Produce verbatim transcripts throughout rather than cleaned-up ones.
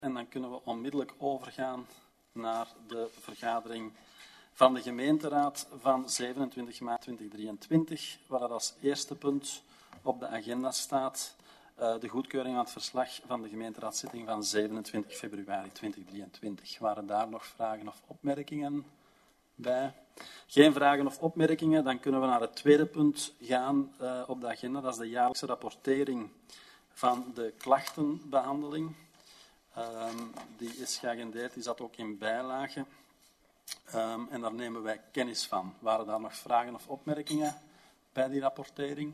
En dan kunnen we onmiddellijk overgaan naar de vergadering van de gemeenteraad van zevenentwintig maart tweeduizend drieëntwintig, waar dat als eerste punt op de agenda staat uh, de goedkeuring van het verslag van de gemeenteraadszitting van zevenentwintig februari tweeduizend drieëntwintig. Waren daar nog vragen of opmerkingen bij? Geen vragen of opmerkingen, dan kunnen we naar het tweede punt gaan uh, op de agenda. Dat is de jaarlijkse rapportering van de klachtenbehandeling. Um, die is geagendeerd, die zat ook in bijlage. Um, en daar nemen wij kennis van. Waren daar nog vragen of opmerkingen bij die rapportering?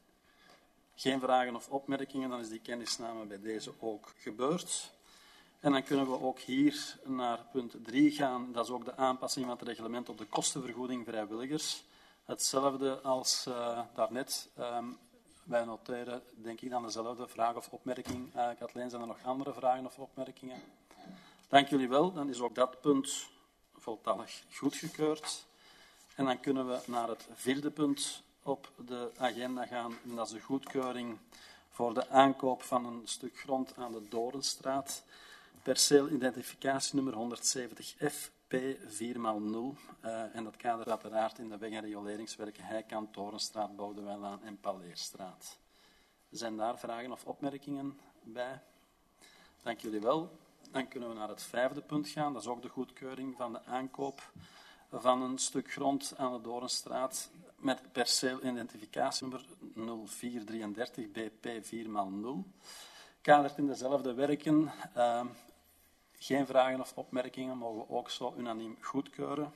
Geen vragen of opmerkingen, dan is die kennisname bij deze ook gebeurd. En dan kunnen we ook hier naar punt drie gaan. Dat is ook de aanpassing van het reglement op de kostenvergoeding vrijwilligers. Hetzelfde als uh, daarnet. Um, wij noteren, denk ik, dan dezelfde vraag of opmerking. Uh, Kathleen, zijn er nog andere vragen of opmerkingen? Dank jullie wel. Dan is ook dat punt voltallig goedgekeurd. En dan kunnen we naar het vierde punt op de agenda gaan. En dat is de goedkeuring voor de aankoop van een stuk grond aan de Dorenstraat. Perceel identificatienummer honderdzeventig F P vier maal nul. Uh, en dat kadert uiteraard in de weg- en rioleringswerken Heikant, Torenstraat, Boudewijnlaan en Paleerstraat. Zijn daar vragen of opmerkingen bij? Dank jullie wel. Dan kunnen we naar het vijfde punt gaan. Dat is ook de goedkeuring van de aankoop van een stuk grond aan de Dorenstraat met perceel identificatienummer nul vier drieëndertig B P vier maal nul. Kadert in dezelfde werken. Uh, geen vragen of opmerkingen, mogen we ook zo unaniem goedkeuren.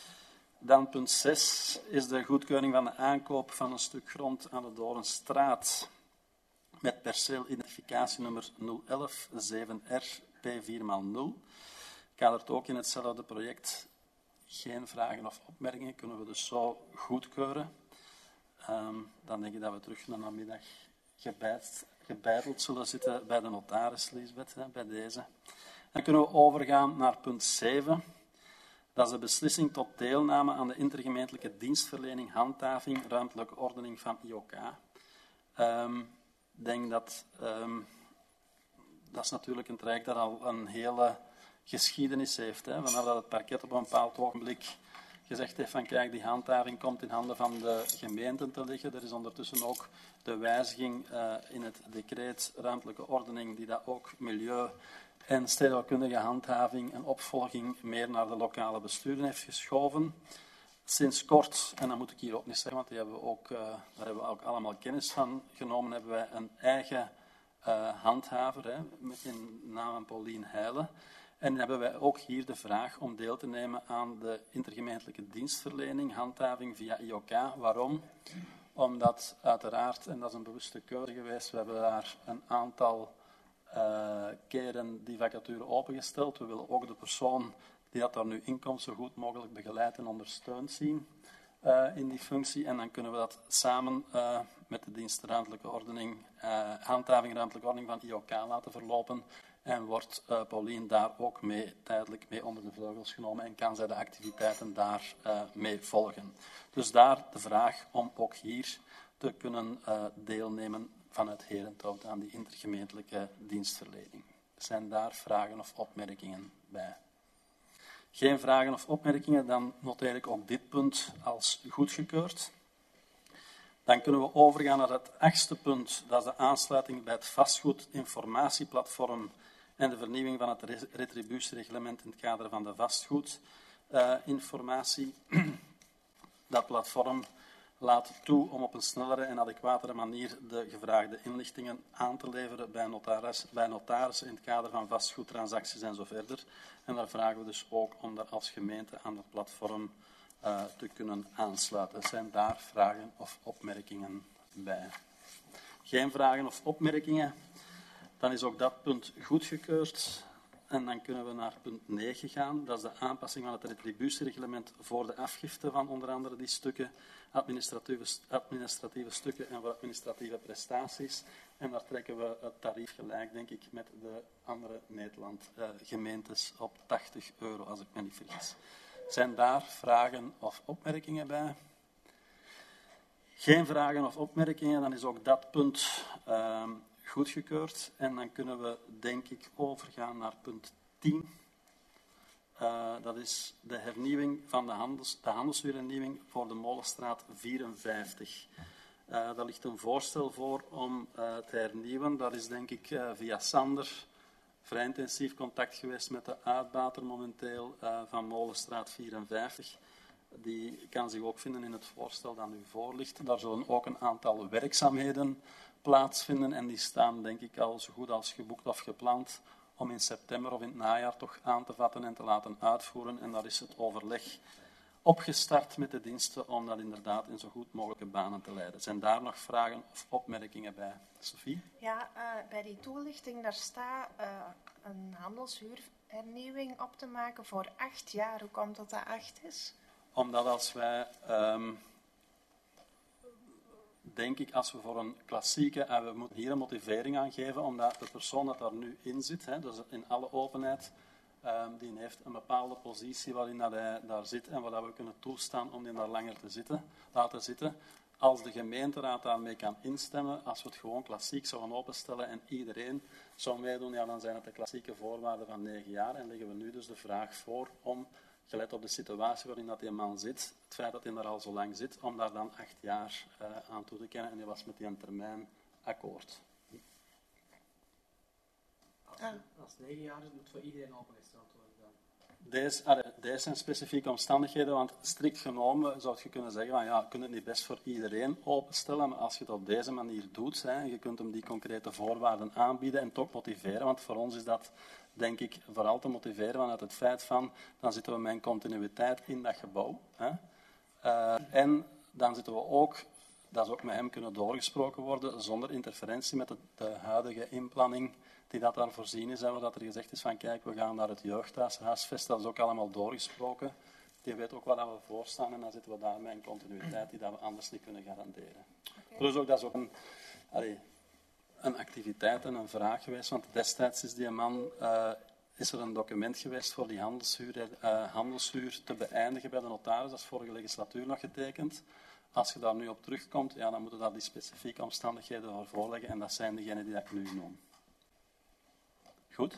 Dan punt zes is de goedkeuring van de aankoop van een stuk grond aan de Dorenstraat met perceel identificatienummer nul een een zeven R P vier maal nul. Kadert ook in hetzelfde project. Geen vragen of opmerkingen, kunnen we dus zo goedkeuren. Um, dan denk ik dat we terug naar namiddag gebeiteld, gebeiteld zullen zitten bij de notaris, Liesbeth, hè, bij deze. Dan kunnen we overgaan naar punt zeven. Dat is de beslissing tot deelname aan de intergemeentelijke dienstverlening, handhaving, ruimtelijke ordening van I O K. Um, Ik denk dat um, dat is natuurlijk een traject dat al een hele geschiedenis heeft. Hè, vanaf dat het parket op een bepaald ogenblik gezegd heeft van kijk, die handhaving komt in handen van de gemeenten te liggen. Er is ondertussen ook de wijziging uh, in het decreet ruimtelijke ordening die dat ook milieu- en stedenbouwkundige handhaving en opvolging meer naar de lokale besturen heeft geschoven. Sinds kort, en dat moet ik hier ook niet zeggen, want die hebben we ook, uh, daar hebben we ook allemaal kennis van genomen, hebben wij een eigen uh, handhaver, hè, in naam van Paulien Heijlen. En hebben wij ook hier de vraag om deel te nemen aan de intergemeentelijke dienstverlening, handhaving via I O K. Waarom? Omdat uiteraard, en dat is een bewuste keuze geweest, we hebben daar een aantal uh, keren die vacature opengesteld. We willen ook de persoon die dat daar nu in komt zo goed mogelijk begeleid en ondersteund zien uh, in die functie. En dan kunnen we dat samen uh, met de dienst ruimtelijke ordening, uh, handhaving ruimtelijke ordening van I O K laten verlopen. En wordt uh, Paulien daar ook mee, tijdelijk mee onder de vleugels genomen en kan zij de activiteiten daar uh, mee volgen. Dus daar de vraag om ook hier te kunnen uh, deelnemen vanuit Herenthout aan die intergemeentelijke dienstverlening. Zijn daar vragen of opmerkingen bij? Geen vragen of opmerkingen, dan noteer ik ook dit punt als goedgekeurd. Dan kunnen we overgaan naar het achtste punt, dat is de aansluiting bij het vastgoedinformatieplatform en de vernieuwing van het retributiereglement in het kader van de vastgoedinformatie. Uh, dat platform laat toe om op een snellere en adequatere manier de gevraagde inlichtingen aan te leveren bij, notaris, bij notarissen in het kader van vastgoedtransacties en zo verder. En daar vragen we dus ook om daar als gemeente aan het platform uh, te kunnen aansluiten. Zijn daar vragen of opmerkingen bij? Geen vragen of opmerkingen? Dan is ook dat punt goedgekeurd. En dan kunnen we naar punt negen gaan. Dat is de aanpassing van het retributiereglement voor de afgifte van onder andere die stukken, administratieve, administratieve stukken en voor administratieve prestaties. En daar trekken we het tarief gelijk, denk ik, met de andere Nederland uh, gemeentes op tachtig euro, als ik me niet vergis. Zijn daar vragen of opmerkingen bij? Geen vragen of opmerkingen, dan is ook dat punt uh, goedgekeurd. En dan kunnen we, denk ik, overgaan naar punt tien. Uh, dat is de hernieuwing van de, handels, de handelshuurhernieuwing voor de Molenstraat vierenvijftig. Uh, daar ligt een voorstel voor om uh, te hernieuwen. Dat is, denk ik, uh, via Sander vrij intensief contact geweest met de uitbater momenteel uh, van Molenstraat vierenvijftig. Die kan zich ook vinden in het voorstel dat nu voor ligt. Daar zullen ook een aantal werkzaamheden plaatsvinden en die staan, denk ik, al zo goed als geboekt of gepland om in september of in het najaar toch aan te vatten en te laten uitvoeren. En daar is het overleg opgestart met de diensten om dat inderdaad in zo goed mogelijke banen te leiden. Zijn daar nog vragen of opmerkingen bij? Sophie? Ja, uh, bij die toelichting, daar staat uh, een handelshuurhernieuwing op te maken voor acht jaar. Hoe komt dat dat acht is? Omdat als wij, um, denk ik, als we voor een klassieke, en we moeten hier een motivering aan geven, omdat de persoon dat daar nu in zit, hè, dus in alle openheid, um, die heeft een bepaalde positie waarin dat hij daar zit en waar we kunnen toestaan om die daar langer te zitten, laten zitten. Als de gemeenteraad daarmee kan instemmen, als we het gewoon klassiek zouden openstellen en iedereen zou meedoen, ja, dan zijn het de klassieke voorwaarden van negen jaar en leggen we nu dus de vraag voor om, gelet op de situatie waarin dat die man zit, het feit dat hij er al zo lang zit, om daar dan acht jaar uh, aan toe te kennen. En die was met die termijn akkoord. Als, het, als het negen jaar is, moet voor iedereen opengesteld worden dan? Deze, allee, deze zijn specifieke omstandigheden, want strikt genomen zou je kunnen zeggen van ja, je kunt het niet best voor iedereen openstellen, maar als je het op deze manier doet, hè, je kunt hem die concrete voorwaarden aanbieden en toch motiveren, want voor ons is dat, denk ik, vooral te motiveren vanuit het feit van, dan zitten we met een continuïteit in dat gebouw. Hè. Uh, en dan zitten we ook, dat is ook met hem kunnen doorgesproken worden, zonder interferentie met de, de huidige inplanning die dat daar voorzien is. En waar dat er gezegd is van, kijk, we gaan naar het jeugdhuis, huisvest, dat is ook allemaal doorgesproken. Die weet ook waar we voor staan en dan zitten we daar met een continuïteit die dat we anders niet kunnen garanderen. Okay. Plus ook, dat is ook een... Allee, een activiteit en een vraag geweest, want destijds is die man, uh, is er een document geweest voor die handelshuur, uh, handelshuur te beëindigen bij de notaris, dat is vorige legislatuur nog getekend. Als je daar nu op terugkomt, ja, dan moeten we daar die specifieke omstandigheden voor voorleggen en dat zijn degenen die ik nu noem. Goed?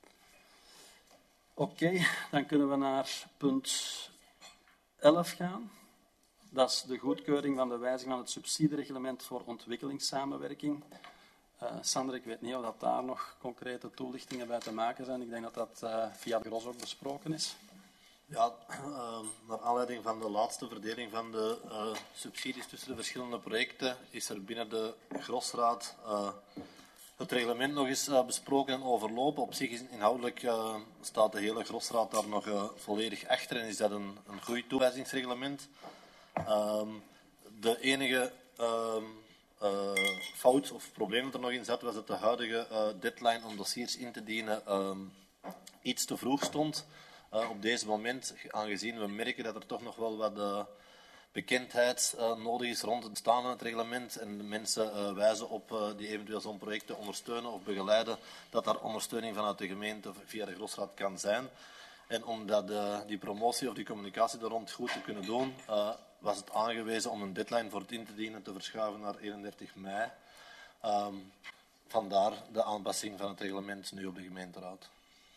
Oké, okay, dan kunnen we naar punt elf gaan. Dat is de goedkeuring van de wijziging van het subsidiereglement voor ontwikkelingssamenwerking. Uh, Sander, ik weet niet of dat daar nog concrete toelichtingen bij te maken zijn. Ik denk dat dat uh, via de Gros ook besproken is. Ja, uh, naar aanleiding van de laatste verdeling van de uh, subsidies tussen de verschillende projecten is er binnen de Grosraad uh, het reglement nog eens uh, besproken en overlopen. Op zich is inhoudelijk uh, staat de hele Grosraad daar nog uh, volledig achter en is dat een, een goed toewijzingsreglement. Uh, de enige... Uh, Uh, fout of probleem dat er nog in zat, was dat de huidige uh, deadline om dossiers in te dienen uh, iets te vroeg stond. Uh, op deze moment, aangezien we merken dat er toch nog wel wat uh, bekendheid uh, nodig is rond het bestaan van het reglement en de mensen uh, wijzen op uh, die eventueel zo'n projecten ondersteunen of begeleiden, dat daar ondersteuning vanuit de gemeente via de Grosraad kan zijn. En om dat, uh, die promotie of die communicatie daar rond goed te kunnen doen, uh, was het aangewezen om een deadline voor het in te dienen te verschuiven naar eenendertig mei. Um, vandaar de aanpassing van het reglement nu op de gemeenteraad.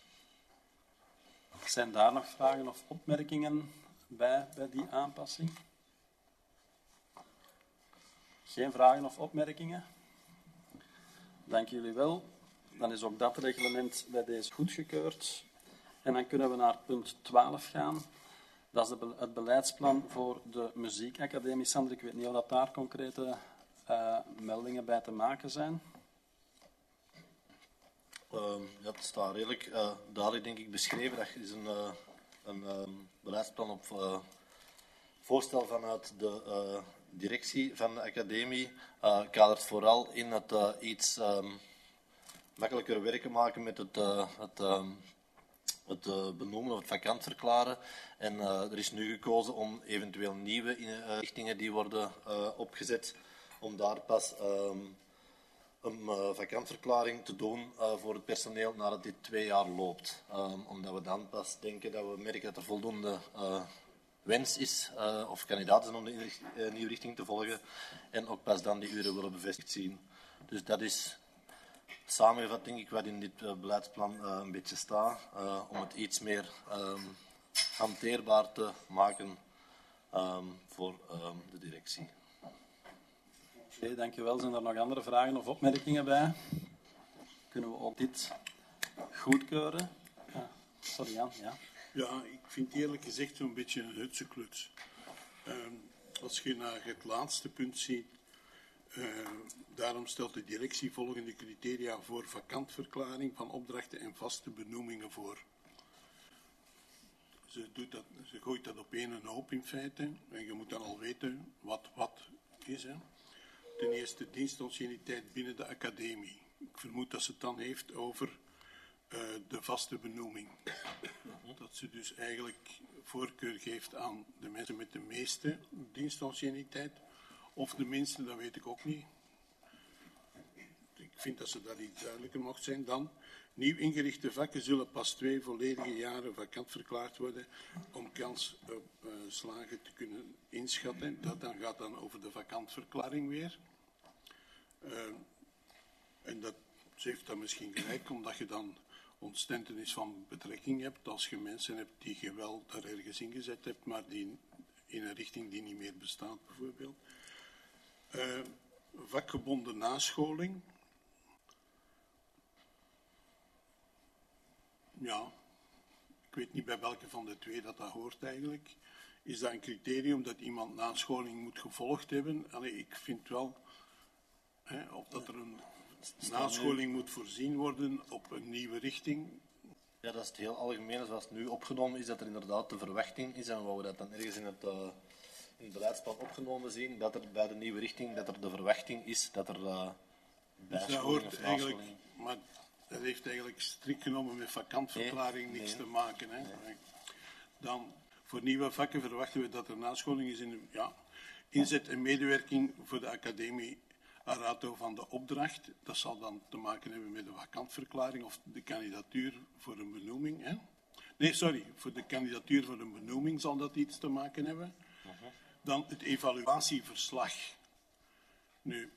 Zijn daar nog vragen of opmerkingen bij, bij die aanpassing? Geen vragen of opmerkingen? Dank jullie wel. Dan is ook dat reglement bij deze goedgekeurd. En dan kunnen we naar punt twaalf gaan. Dat is de, het beleidsplan voor de muziekacademie. Sander, ik weet niet of dat daar concrete uh, meldingen bij te maken zijn. Uh, ja, het staat redelijk uh, duidelijk, denk ik, beschreven. Dat is een, uh, een uh, beleidsplan op uh, voorstel vanuit de uh, directie van de academie. Uh, kadert vooral in het uh, iets um, makkelijker werken maken met het... Uh, het um, het uh, benoemen of het vakant verklaren. En uh, er is nu gekozen om eventueel nieuwe uh, richtingen die worden uh, opgezet, om daar pas um, een uh, vakantverklaring te doen uh, voor het personeel nadat dit twee jaar loopt. Um, omdat we dan pas denken dat we merken dat er voldoende uh, wens is uh, of kandidaten zijn om de inricht, uh, nieuwe richting te volgen en ook pas dan die uren willen bevestigd zien. Dus dat is samengevat denk ik wat in dit uh, beleidsplan uh, een beetje staat, uh, om het iets meer um, hanteerbaar te maken um, voor um, de directie. Oké, okay, dankjewel. Zijn er nog andere vragen of opmerkingen bij? Kunnen we ook dit goedkeuren? Ah, sorry Jan, ja. Ja, ik vind eerlijk gezegd zo'n beetje een hutse kluts. Uh, als je naar het laatste punt ziet, uh, daarom stelt de directie volgende criteria voor vakantverklaring van opdrachten en vaste benoemingen voor. Ze, doet dat, ze gooit dat op één hoop in feite en je moet dan al weten wat wat is. Hè. Ten eerste dienstanciëniteit binnen de academie. Ik vermoed dat ze het dan heeft over uh, de vaste benoeming. Dat ze dus eigenlijk voorkeur geeft aan de mensen met de meeste dienstanciëniteit. Of de minste, dat weet ik ook niet. Ik vind dat ze daar iets duidelijker mocht zijn dan. Nieuw ingerichte vakken zullen pas twee volledige jaren vakant verklaard worden om kans op uh, slagen te kunnen inschatten. Dat dan gaat dan over de vakantverklaring weer. Uh, en dat, ze heeft dan misschien gelijk, omdat je dan ontstentenis van betrekking hebt. Als je mensen hebt die je wel daar ergens ingezet hebt, maar die in een richting die niet meer bestaat, bijvoorbeeld. Uh, vakgebonden nascholing. Ja, ik weet niet bij welke van de twee dat dat hoort eigenlijk. Is dat een criterium dat iemand nascholing moet gevolgd hebben? Allee, ik vind wel, hè, of dat er een nascholing moet voorzien worden op een nieuwe richting. Ja, dat is het heel algemeen zoals het nu opgenomen is, dat er inderdaad de verwachting is, en wat we dat dan ergens in het, uh, in het beleidsplan opgenomen zien, dat er bij de nieuwe richting, dat er de verwachting is dat er uh, bijscholing dus of eigenlijk, nascholing... maar dat heeft eigenlijk strikt genomen met vakantverklaring nee, niks nee. te maken. Hè. Nee. Dan, voor nieuwe vakken verwachten we dat er nascholing is in de, ja, inzet en medewerking voor de academie Arato van de opdracht. Dat zal dan te maken hebben met de vakantverklaring of de kandidatuur voor een benoeming. Hè. Nee, sorry, voor de kandidatuur voor een benoeming zal dat iets te maken hebben. Uh-huh. Dan het evaluatieverslag. Nu,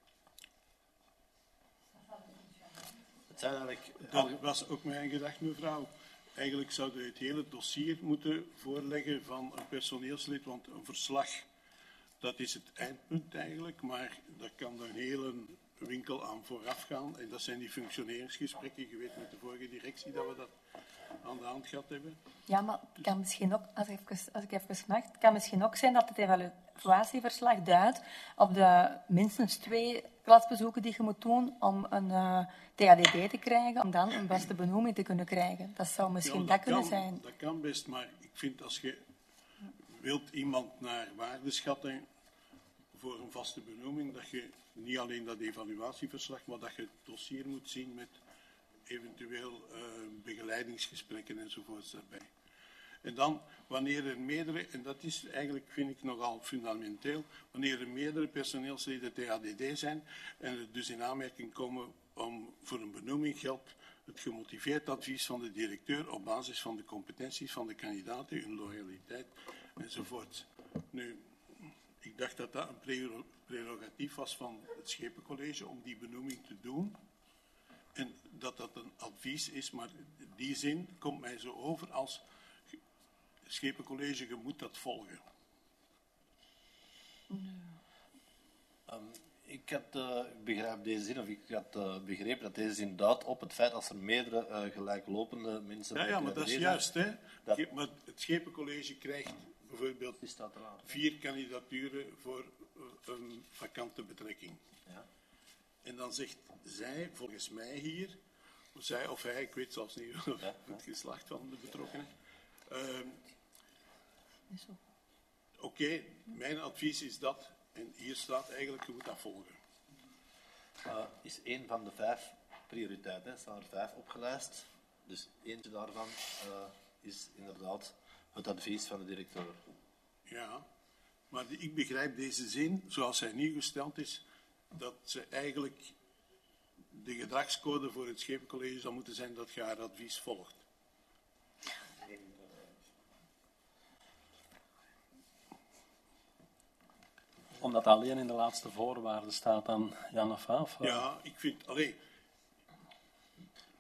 het zijn eigenlijk... dat was ook mijn gedachte, mevrouw. Eigenlijk zouden we het hele dossier moeten voorleggen van een personeelslid, want een verslag, dat is het eindpunt eigenlijk, maar daar kan een hele winkel aan vooraf gaan. En dat zijn die functioneringsgesprekken, je weet met de vorige directie dat we dat aan de hand gehad hebben. Ja, maar het kan misschien ook, als ik even, als ik even mag, het kan misschien ook zijn dat het evaluatieverslag duidt op de minstens twee klasbezoeken die je moet doen om een uh, T A D D te krijgen, om dan een vaste benoeming te kunnen krijgen. Dat zou misschien ja, dat, dat kunnen kan, zijn. Dat kan best, maar ik vind als je wilt iemand naar waarde schatten voor een vaste benoeming, dat je niet alleen dat evaluatieverslag, maar dat je het dossier moet zien met eventueel uh, begeleidingsgesprekken enzovoorts daarbij. En dan, wanneer er meerdere, en dat is eigenlijk, vind ik nogal fundamenteel, wanneer er meerdere personeelsleden T A D D zijn en er dus in aanmerking komen om voor een benoeming geldt het gemotiveerd advies van de directeur op basis van de competenties van de kandidaten, hun loyaliteit enzovoort. Nu, ik dacht dat dat een prerogatief was van het Schepencollege om die benoeming te doen. En dat dat een advies is, maar die zin komt mij zo over als Schepencollege, je moet dat volgen. Um, ik had uh, ik begrijp deze zin, of ik had uh, begrepen dat deze zin duidt op het feit als er meerdere uh, gelijklopende mensen... Ja, ja, maar dat is juist, hè. Dat... Maar het Schepencollege krijgt bijvoorbeeld vier kandidaturen voor uh, een vakante betrekking. Ja. En dan zegt zij, volgens mij hier, of zij of hij, ik weet zelfs niet of ja, het geslacht van de betrokkenen. Uh, Oké, okay, mijn advies is dat, en hier staat eigenlijk, je moet dat volgen. Uh, is één van de vijf prioriteiten, er staan er vijf opgelijst. Dus eentje daarvan uh, is inderdaad het advies van de directeur. Ja, maar die, ik begrijp deze zin, zoals hij nu gesteld is, dat ze eigenlijk de gedragscode voor het Schepencollege zou moeten zijn dat je haar advies volgt. Omdat alleen in de laatste voorwaarden staat dan Jan of Haaf? Ja, ik vind, allee,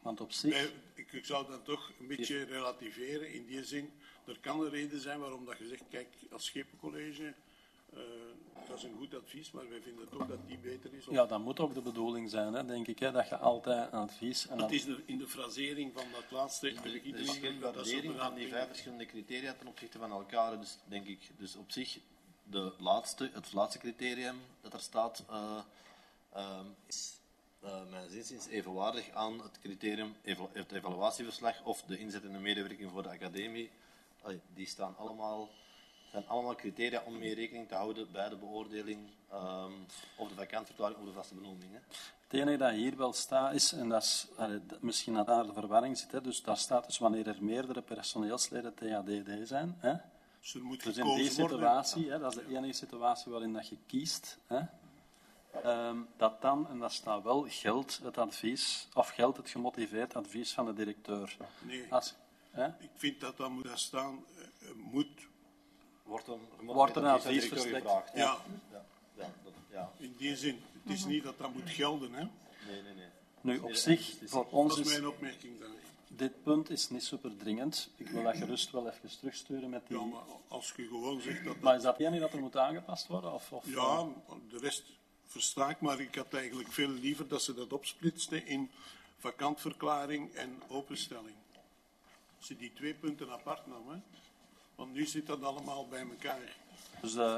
Want op zich... Wij- ik, ik zou dat toch een beetje relativeren in die zin. Er kan een reden zijn waarom dat je zegt, kijk, als schepencollege, uh, dat is een goed advies, maar wij vinden toch dat die beter is. Ja, dat moet ook de bedoeling zijn, hè, denk ik, hè, dat je altijd een advies... En Het dan... is de, in de frasering van dat laatste... Er is iedereen geen dat dat zo waardering van die benadert. vijf verschillende criteria ten opzichte van elkaar. Dus denk ik, dus op zich, de laatste, het laatste criterium dat er staat, uh, uh, is uh, mijn zinziens evenwaardig aan het criterium, evalu- het evaluatieverslag of de inzettende medewerking voor de academie. Allee, die staan allemaal, zijn allemaal criteria om mee rekening te houden bij de beoordeling um, of de vakantverklaring of de vaste benoeming. Hè. Het enige dat hier wel staat is, en dat is allee, dat misschien dat daar de verwarring zit, hè, dus daar staat dus wanneer er meerdere personeelsleden T H D D zijn. Hè, Dus er moet dus in die gekozen worden. situatie, hè, dat is de enige situatie waarin dat je kiest, hè, um, dat dan, en dat staat wel, geldt het advies, of geldt het gemotiveerd advies van de directeur. Nee, Als, hè, ik vind dat dat moet daar staan, uh, moet, Wordt een, Wordt er een advies aan de advies directeur verstrekt? gevraagd. ja, Ja, ja, dat, ja. in die zin. Het is niet dat dat moet gelden, hè. Nee, nee, nee. nu, op zich, voor Dat ons is is... mijn opmerking daar. Dit punt is niet super dringend. Ik wil dat gerust wel even terugsturen met die... Ja, maar als je gewoon zegt dat... Maar is dat niet dat er moet aangepast worden? Of, of, Ja, de rest versta ik, maar ik had eigenlijk veel liever dat ze dat opsplitsten in vakantverklaring en openstelling. Als ze die twee punten apart nam, hè. Want nu zit dat allemaal bij elkaar. Dus de,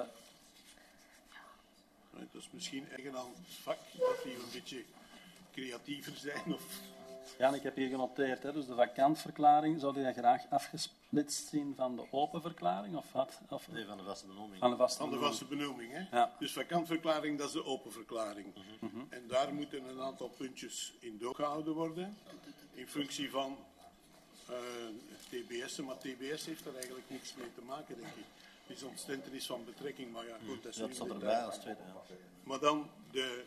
Dat is misschien eigen aan het vak, dat die een beetje creatiever zijn. Of... ja, en ik heb hier genoteerd, hè, dus de vakantverklaring, zou je dat graag afgesplitst zien van de open verklaring? Of wat? Of, Nee, van de vaste benoeming. van de vaste Van de benoeming? vaste benoeming, hè? Ja. Dus vakantverklaring, dat is de open verklaring. En daar moeten een aantal puntjes in doorgehouden worden, in functie van uh, T B S'en. Maar T B S heeft daar eigenlijk niks mee te maken, denk ik. Het is ontstentenis van betrekking, maar ja, goed, dat is Dat nu staat een erbij detail. als tweede. Ja. Maar dan de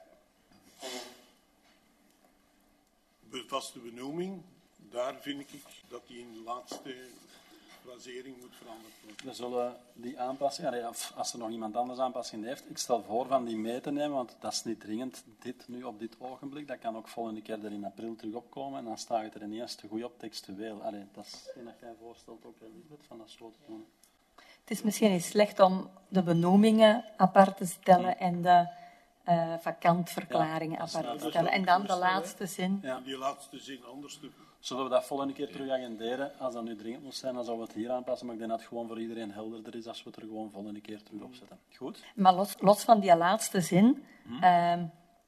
be- vaste benoeming, daar vind ik dat die in de laatste frasering moet veranderd worden. We zullen die aanpassing, allee, of als er nog iemand anders aanpassing heeft, ik stel voor van die mee te nemen, want dat is niet dringend, dit nu op dit ogenblik. Dat kan ook volgende keer er in april terug opkomen en dan staat het er ineens te goed op textueel. Allee, dat is hetgeen dat jij voorstelt ook, Elisabeth, van dat zo te doen. Het is misschien niet slecht om de benoemingen apart te stellen en de uh, vakantverklaringen Ja, dat is apart te wel- stellen. En dan de laatste zin. Ja. In die laatste zin anders te... Zullen we dat volgende keer terug agenderen? Als dat nu dringend moet zijn, dan zouden we het hier aanpassen. Maar ik denk dat het gewoon voor iedereen helderder is als we het er gewoon volgende keer terug op zetten. Goed? Maar los, los van die laatste zin, ehm,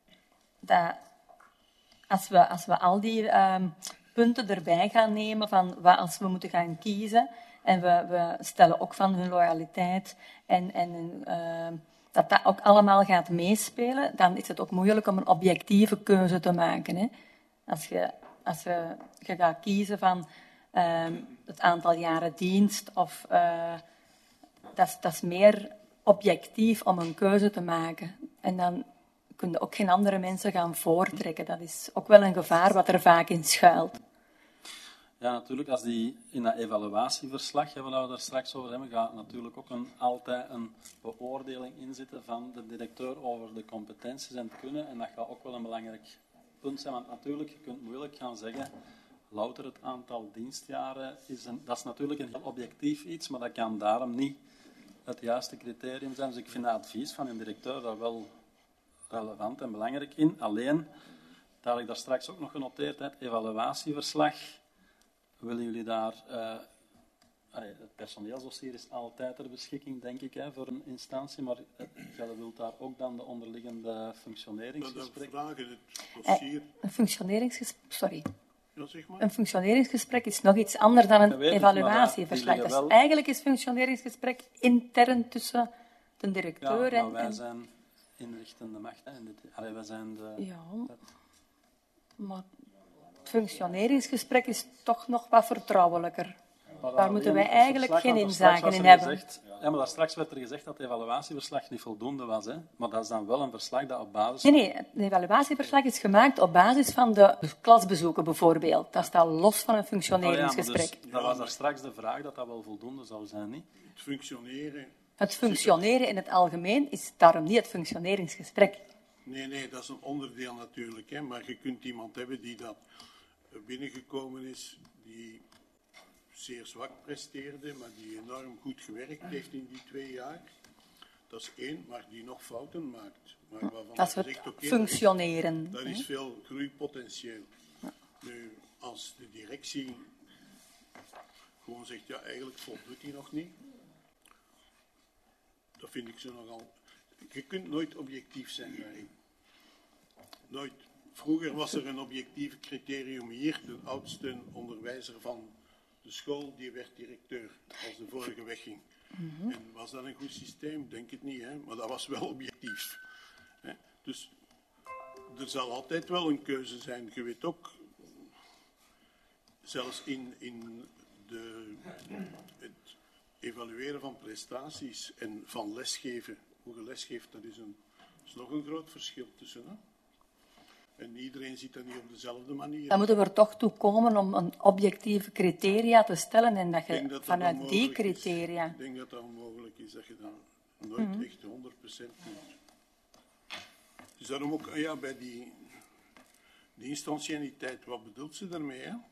dat als, we, als we al die ehm, punten erbij gaan nemen van wat als we moeten gaan kiezen, en we, we stellen ook van hun loyaliteit en, en ehm, dat dat ook allemaal gaat meespelen, dan is het ook moeilijk om een objectieve keuze te maken. Hè? Als je, als je, je gaat kiezen van ehm, het aantal jaren dienst, of, uh, dat, is, dat is meer objectief om een keuze te maken. En dan kun je ook geen andere mensen gaan voortrekken. Dat is ook wel een gevaar wat er vaak in schuilt. Ja, natuurlijk. Als die in dat evaluatieverslag, hè, waar we daar straks over hebben, gaat natuurlijk ook een, altijd een beoordeling in zitten van de directeur over de competenties en het kunnen. En dat gaat ook wel een belangrijk punt zijn. Want natuurlijk, je kunt moeilijk gaan zeggen, louter het aantal dienstjaren, is een, dat is natuurlijk een heel objectief iets, maar dat kan daarom niet het juiste criterium zijn. Dus ik vind het advies van een directeur daar wel relevant en belangrijk in. Alleen, dat had ik daar straks ook nog genoteerd, het evaluatieverslag. Willen jullie daar... Uh, allee, het personeelsdossier is altijd ter beschikking, denk ik, hè, voor een instantie, maar uh, jij wilt daar ook dan de onderliggende Dan functioneringsgesprekken... vragen het dossier... Een functioneringsgesprek, sorry. Ja, zeg maar. Een functioneringsgesprek is nog iets anders dan Dat een weet ik, maar evaluatieverslag. die Dus liggen wel- eigenlijk is functioneringsgesprek intern tussen de Ja, directeur maar en... wij en- zijn inrichtende macht. Hè, in dit, allee, wij zijn de... Ja, maar het functioneringsgesprek is toch nog wat vertrouwelijker. Maar Daar moeten wij alleen eigenlijk het geen verslag, want inzage er in straks hebben. was er gezegd- ja, maar daar straks werd er gezegd dat het evaluatieverslag niet voldoende was. Hè? Maar dat is dan wel een verslag dat op basis... Nee, nee, het evaluatieverslag is gemaakt op basis van de klasbezoeken bijvoorbeeld. Dat staat los van een Oh ja, maar functioneringsgesprek. dus, dat was daar straks de vraag dat dat wel voldoende zou zijn, niet? Het functioneren... Het functioneren in het algemeen is daarom niet het functioneringsgesprek. Nee, nee, dat is een onderdeel natuurlijk. Hè. Maar je kunt iemand hebben die dat binnengekomen is, die zeer zwak presteerde, maar die enorm goed gewerkt heeft in die twee jaar. Dat is één, maar die nog fouten maakt. Maar waarvan Dat is het zegt, okay, functioneren. daar is veel groeipotentieel. Ja. Nu, als de directie gewoon zegt, ja, eigenlijk voldoet hij nog niet, dat vind ik zo nogal... Je kunt nooit objectief zijn daarin. Nooit. Vroeger was er een objectief criterium hier, de oudste onderwijzer van de school, die werd directeur als de vorige wegging. Mm-hmm. En was dat een goed systeem? Denk het niet, hè? Maar dat was wel objectief. Hè? Dus er zal altijd wel een keuze zijn. Je weet ook, zelfs in, in de, het evalueren van prestaties en van lesgeven, hoe je lesgeeft, dat is, een, is nog een groot verschil tussen. Hè? En iedereen ziet dat niet op dezelfde manier. Dan moeten we er toch toe komen om een objectieve criteria te stellen en dat je dat vanuit dat die criteria... Is. Ik denk dat dat onmogelijk is, dat je dat nooit mm-hmm. echt honderd procent doet. Dus daarom ook ja, bij die, die instantiëniteit, wat bedoelt ze daarmee? Hè?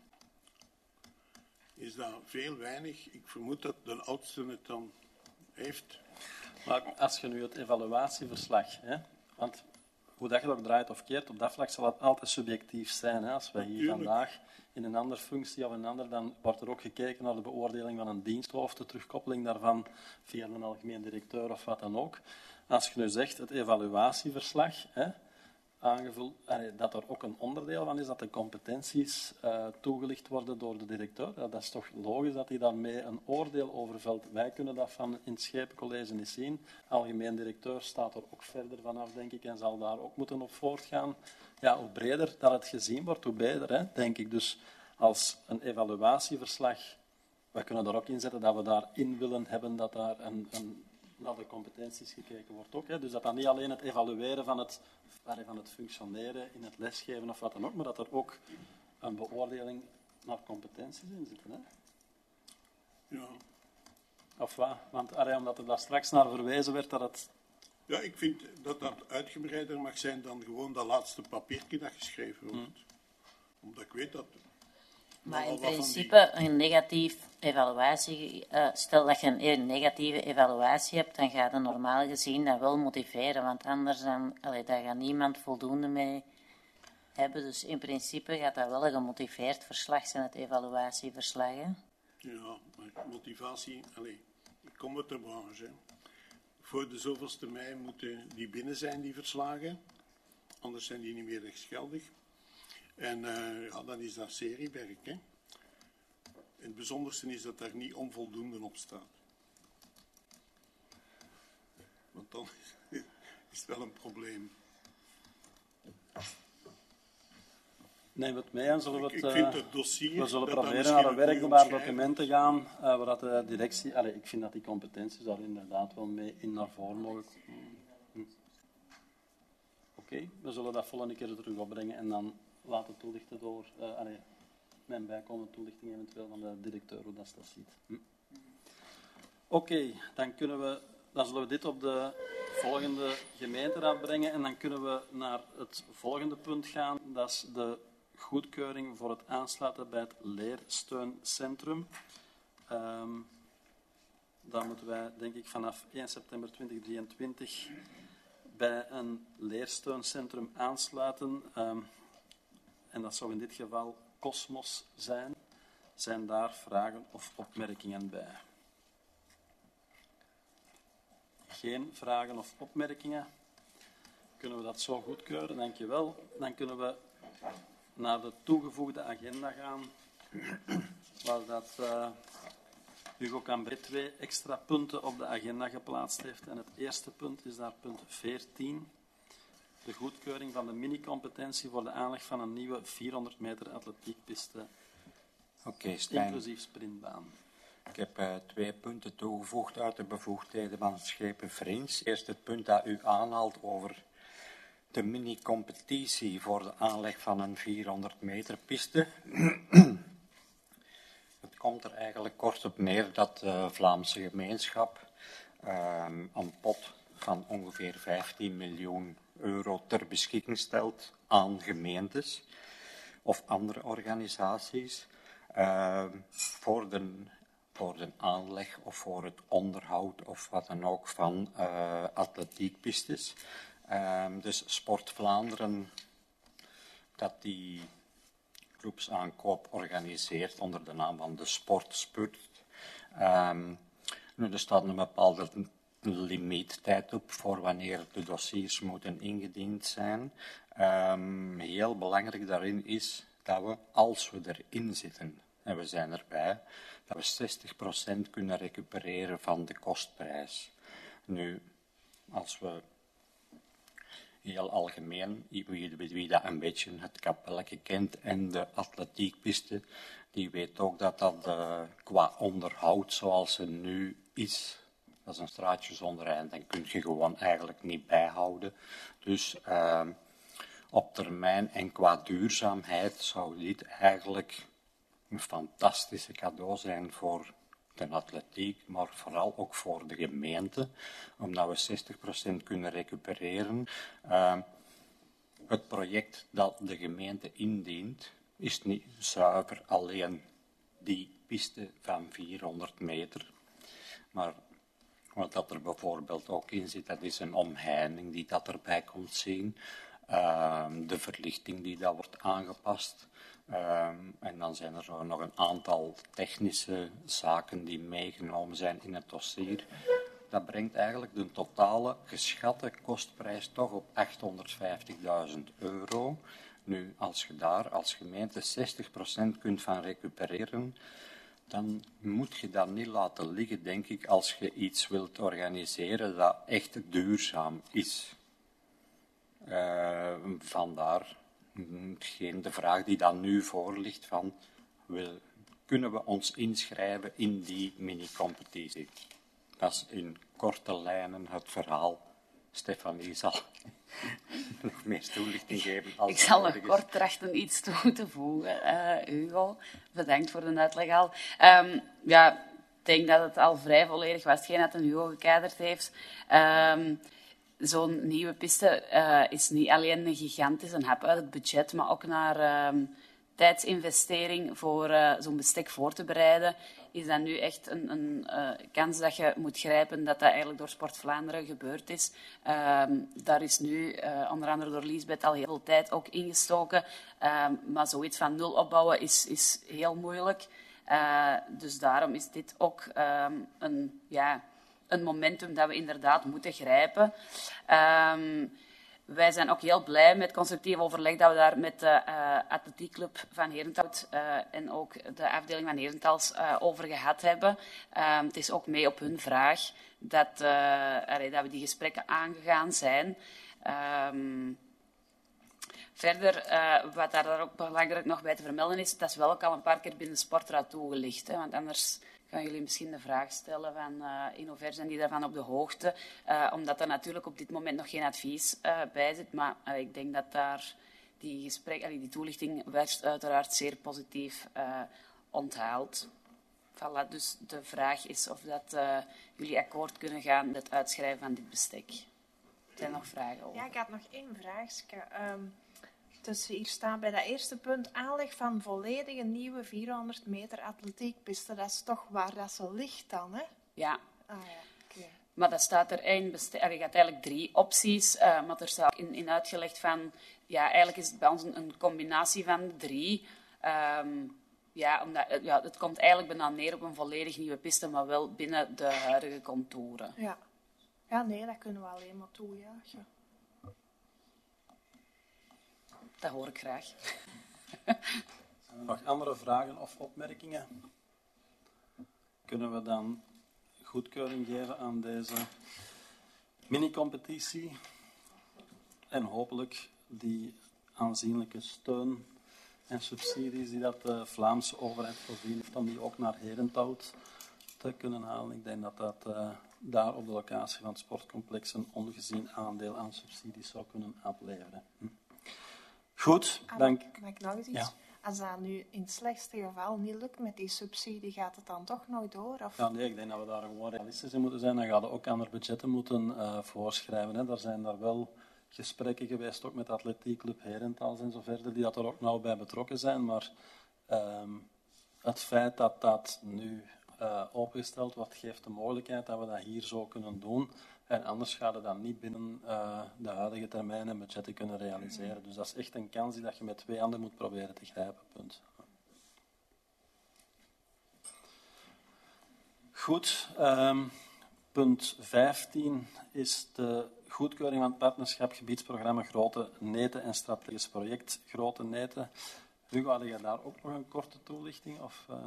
Is dat veel weinig? Ik vermoed dat de oudste het dan heeft. Maar als je nu het evaluatieverslag, hè, want hoe dat je het ook draait of keert, op dat vlak zal het altijd subjectief zijn. Hè. Als wij hier Natuurlijk. vandaag in een andere functie of een ander, dan wordt er ook gekeken naar de beoordeling van een diensthoofd, de terugkoppeling daarvan via een algemeen directeur of wat dan ook. Als je nu zegt, het evaluatieverslag, hè, aangevuld, dat er ook een onderdeel van is dat de competenties uh, toegelicht worden door de directeur. Dat is toch logisch dat hij daarmee een oordeel over velt. Wij kunnen dat van in het Schepencollege niet zien. Algemeen directeur staat er ook verder vanaf, denk ik, en zal daar ook moeten op voortgaan. Ja, hoe breder dat het gezien wordt, hoe beter, hè, denk ik. Dus als een evaluatieverslag, wij kunnen daar ook in zetten dat we daarin willen hebben dat daar een, een naar de competenties gekeken wordt ook. Hè. Dus dat dan niet alleen het evalueren van het, van het functioneren in het lesgeven of wat dan ook, maar dat er ook een beoordeling naar competenties in zit. Hè. Ja. Of wat? Want allee, omdat er daar straks naar verwezen werd dat het... Ja, ik vind dat dat uitgebreider mag zijn dan gewoon dat laatste papiertje dat geschreven wordt. Hmm. Omdat ik weet dat... Maar in principe, die... een negatief evaluatie, uh, stel dat je een, een negatieve evaluatie hebt, dan gaat het normaal gezien dat wel motiveren, want anders dan, allee, daar gaat niemand voldoende mee hebben. Dus in principe gaat dat wel een gemotiveerd verslag zijn, het evaluatieverslag. Hè? Ja, maar motivatie, allee, ik kom uit de branche. Hè. Voor de zoveelste mei moeten die binnen zijn, die verslagen, anders zijn die niet meer rechtsgeldig. En uh, ja, dan is dat seriewerk. Hè. En het bijzonderste is dat daar niet onvoldoende op staat. Want dan is het wel een probleem. Neem het mee en zullen we het... Ik, ik vind het dossier... We zullen dat proberen naar een werkbaar document te gaan, uh, waar dat de directie... Allez, ik vind dat die competenties daar inderdaad wel mee in naar voren mogen. Hm. Oké, okay, we zullen dat volgende keer terug opbrengen en dan laten toelichten door... Uh, allez, mijn bijkomende toelichting eventueel van de directeur, hoe dat dat ziet. Hm. Oké, okay, dan kunnen we... Dan zullen we dit op de volgende gemeenteraad brengen en dan kunnen we naar het volgende punt gaan. Dat is de goedkeuring voor het aansluiten bij het leersteuncentrum. Um, daar moeten wij, denk ik, vanaf één september tweeduizend drieëntwintig bij een leersteuncentrum aansluiten. Um, en dat zou in dit geval Cosmos zijn. Zijn daar vragen of opmerkingen bij? Geen vragen of opmerkingen. Kunnen we dat zo goedkeuren? Dank je wel. Dan kunnen we naar de toegevoegde agenda gaan, waar dat uh, Hugo Cambret twee extra punten op de agenda geplaatst heeft. En het eerste punt is daar punt veertien. De goedkeuring van de mini-competentie voor de aanleg van een nieuwe vierhonderd meter atletiekpiste, okay, Stijn. Inclusief sprintbaan. Ik heb uh, twee punten toegevoegd uit de bevoegdheden van het Schepen Vriends. Eerst het punt dat u aanhaalt over de mini-competitie voor de aanleg van een vierhonderd meter piste. Het komt er eigenlijk kort op neer dat de Vlaamse gemeenschap uh, een pot van ongeveer vijftien miljoen euro ter beschikking stelt aan gemeentes of andere organisaties uh, voor, de, voor de aanleg of voor het onderhoud of wat dan ook van uh, atletiekpistes. Uh, dus Sport Vlaanderen, dat die groepsaankoop organiseert onder de naam van de Sportspurt. Um, nu, er staat een bepaalde limiettijd op voor wanneer de dossiers moeten ingediend zijn. Um, heel belangrijk daarin is dat we, als we erin zitten, en we zijn erbij, dat we zestig procent kunnen recupereren van de kostprijs. Nu, als we heel algemeen, wie, wie dat een beetje het kapelletje kent en de atletiekpiste, die weet ook dat dat uh, qua onderhoud zoals ze nu is, dat is een straatje zonder eind, dan kun je gewoon eigenlijk niet bijhouden. Dus uh, op termijn en qua duurzaamheid zou dit eigenlijk een fantastische cadeau zijn voor de atletiek, maar vooral ook voor de gemeente, omdat we zestig procent kunnen recupereren. Uh, het project dat de gemeente indient, is niet zuiver alleen die piste van vierhonderd meter, maar wat dat er bijvoorbeeld ook in zit, dat is een omheining die dat erbij komt zien, uh, de verlichting die dat wordt aangepast. Um, en dan zijn er zo nog een aantal technische zaken die meegenomen zijn in het dossier. Dat brengt eigenlijk de totale geschatte kostprijs toch op achthonderdvijftigduizend euro. Nu, als je daar als gemeente zestig procent kunt van recupereren, dan moet je dat niet laten liggen, denk ik, als je iets wilt organiseren dat echt duurzaam is. Uh, vandaar geen de vraag die dan nu voor ligt van, wil, kunnen we ons inschrijven in die mini-competitie? Dat is in korte lijnen het verhaal. Stefanie zal nog meer toelichting geven. Als ik zal nog kort trachten iets toe te voegen. Uh, Hugo, bedankt voor de uitleg al. Um, ja, ik denk dat het al vrij volledig was, hetgeen dat een Hugo gekaderd heeft. Um, Zo'n nieuwe piste uh, is niet alleen een gigantische hap uit het budget, maar ook naar um, tijdsinvestering voor uh, zo'n bestek voor te bereiden. Is dat nu echt een, een uh, kans dat je moet grijpen dat dat eigenlijk door Sport Vlaanderen gebeurd is. Um, daar is nu uh, onder andere door Liesbeth al heel veel tijd ook ingestoken. Um, maar zoiets van nul opbouwen is, is heel moeilijk. Uh, dus daarom is dit ook um, een... ja, een momentum dat we inderdaad moeten grijpen. Um, wij zijn ook heel blij met constructief overleg dat we daar met de uh, atletiekclub van Herenthout uh, en ook de afdeling van Herentals uh, over gehad hebben. Um, het is ook mee op hun vraag dat, uh, allee, dat we die gesprekken aangegaan zijn. Um, Verder, uh, wat daar ook belangrijk nog bij te vermelden is, dat is wel ook al een paar keer binnen de sportraad toegelicht. Hè, want anders gaan jullie misschien de vraag stellen van uh, in hoeverre zijn die daarvan op de hoogte. Uh, omdat er natuurlijk op dit moment nog geen advies uh, bij zit. Maar uh, ik denk dat daar die, gesprek, uh, die toelichting werd uiteraard zeer positief uh, onthaald. Voilà, dus de vraag is of dat, uh, jullie akkoord kunnen gaan met het uitschrijven van dit bestek. Er zijn nog vragen over. Ja, ik had nog één vraagje. Um, Dus hier staat bij dat eerste punt aanleg van volledige nieuwe vierhonderd meter atletiekpiste. Dat is toch waar dat zo ligt dan, hè? Ja. Ah ja, oké. Okay. Maar dat staat er één, beste- er gaat eigenlijk drie opties, uh, maar er staat in, in uitgelegd van, ja, eigenlijk is het bij ons een, een combinatie van de drie. Um, ja, omdat, ja, het komt eigenlijk bijna neer op een volledig nieuwe piste, maar wel binnen de huidige contouren. Ja. Ja, nee, dat kunnen we alleen maar toejuichen. Dat hoor ik graag. Zijn er nog andere vragen of opmerkingen? Kunnen we dan goedkeuring geven aan deze mini-competitie en hopelijk die aanzienlijke steun en subsidies die dat de Vlaamse overheid voorzien heeft, om die ook naar Herenthout te kunnen halen. Ik denk dat dat uh, daar op de locatie van het sportcomplex een ongezien aandeel aan subsidies zou kunnen opleveren. Hm. Goed, Ah, dank. mag ik nog eens iets? Ja. Als dat nu in het slechtste geval niet lukt met die subsidie, gaat het dan toch nog door? Of? Ja, nee, ik denk dat we daar gewoon realistisch in moeten zijn. Dan gaan we ook andere budgetten moeten uh, voorschrijven. Hè. Daar zijn daar wel gesprekken geweest, ook met de Atletiekclub Herentals en zo verder, die dat er ook nauw bij betrokken zijn. Maar um, het feit dat dat nu uh, opengesteld wordt, geeft de mogelijkheid dat we dat hier zo kunnen doen. En anders gaat het dan niet binnen uh, de huidige termijn en budgetten kunnen realiseren. Dus dat is echt een kans die dat je met twee handen moet proberen te grijpen. Punt. Goed. Um, punt vijftien is de goedkeuring van het partnerschap gebiedsprogramma Grote Neten en strategisch project Grote Neten. Hugo, had je daar ook nog een korte toelichting? Of, uh...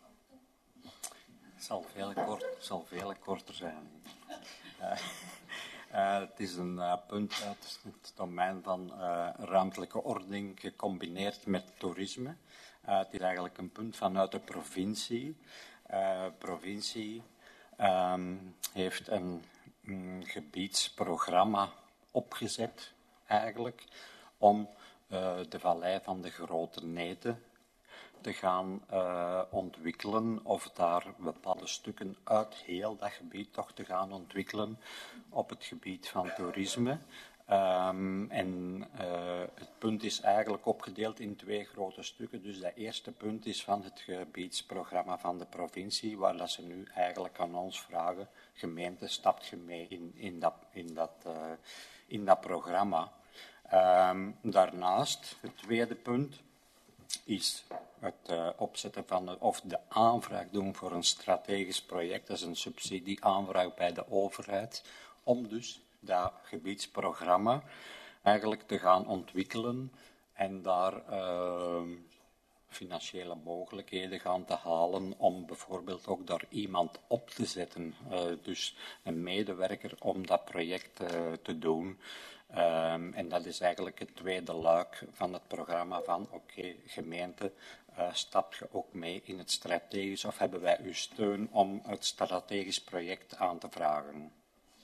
Het zal veel, kort, zal veel korter zijn. Uh, uh, het is een uh, punt uit het domein van uh, ruimtelijke ordening gecombineerd met toerisme. Uh, het is eigenlijk een punt vanuit de provincie. De uh, provincie um, heeft een um, gebiedsprogramma opgezet, eigenlijk, om uh, de vallei van de Grote Neten te gaan uh, ontwikkelen, of daar bepaalde stukken uit heel dat gebied toch te gaan ontwikkelen op het gebied van toerisme. Um, en uh, het punt is eigenlijk opgedeeld in twee grote stukken. Dus dat eerste punt is van het gebiedsprogramma van de provincie, waar dat ze nu eigenlijk aan ons vragen, gemeente, stapt je mee in, in, dat, in, dat, uh, in dat programma. Um, daarnaast, het tweede punt, is het uh, opzetten van, de, of de aanvraag doen voor een strategisch project. Dat is een subsidieaanvraag bij de overheid, om dus dat gebiedsprogramma eigenlijk te gaan ontwikkelen en daar uh, financiële mogelijkheden gaan te halen om bijvoorbeeld ook daar iemand op te zetten, uh, dus een medewerker om dat project uh, te doen. Um, en dat is eigenlijk het tweede luik van het programma van oké, okay, gemeente, uh, stap je ook mee in het strategisch of hebben wij uw steun om het strategisch project aan te vragen?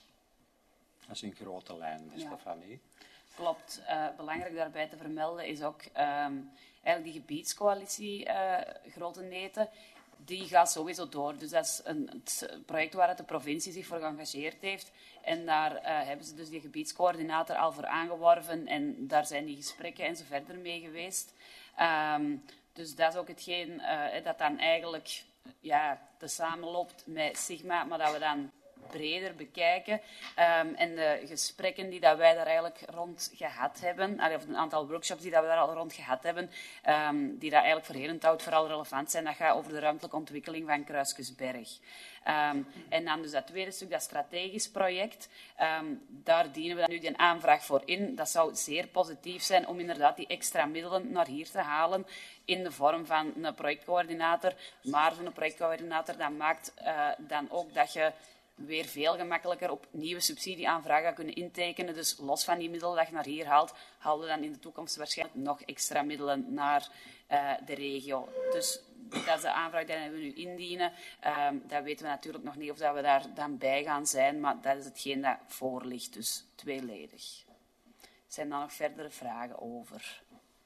Dat is in grote lijn, ja. Stefanie. Klopt. Uh, belangrijk daarbij te vermelden is ook um, eigenlijk die gebiedscoalitie uh, Grote Neten. Die gaat sowieso door. Dus dat is een, het project waar de provincie zich voor geëngageerd heeft. En daar uh, hebben ze dus die gebiedscoördinator al voor aangeworven. En daar zijn die gesprekken en zo verder mee geweest. Um, dus dat is ook hetgeen uh, dat dan eigenlijk ja, te samenloopt met Sigma, maar dat we dan breder bekijken. Um, en de gesprekken die dat wij daar eigenlijk rond gehad hebben, of een aantal workshops die dat we daar al rond gehad hebben, um, die dat eigenlijk voor Herenthout vooral relevant zijn, dat gaat over de ruimtelijke ontwikkeling van Kruisjesberg. Um, en dan dus dat tweede stuk, dat strategisch project, um, daar dienen we dan nu een aanvraag voor in. Dat zou zeer positief zijn om inderdaad die extra middelen naar hier te halen in de vorm van een projectcoördinator. Maar zo'n projectcoördinator, dat maakt uh, dan ook dat je weer veel gemakkelijker op nieuwe subsidieaanvragen gaat kunnen intekenen. Dus los van die middelen dat je naar hier haalt, halen we dan in de toekomst waarschijnlijk nog extra middelen naar uh, de regio. Dus dat is de aanvraag die we nu indienen. Um, dat weten we natuurlijk nog niet of dat we daar dan bij gaan zijn, maar dat is hetgeen dat voor ligt, dus tweeledig. Zijn er nog verdere vragen over?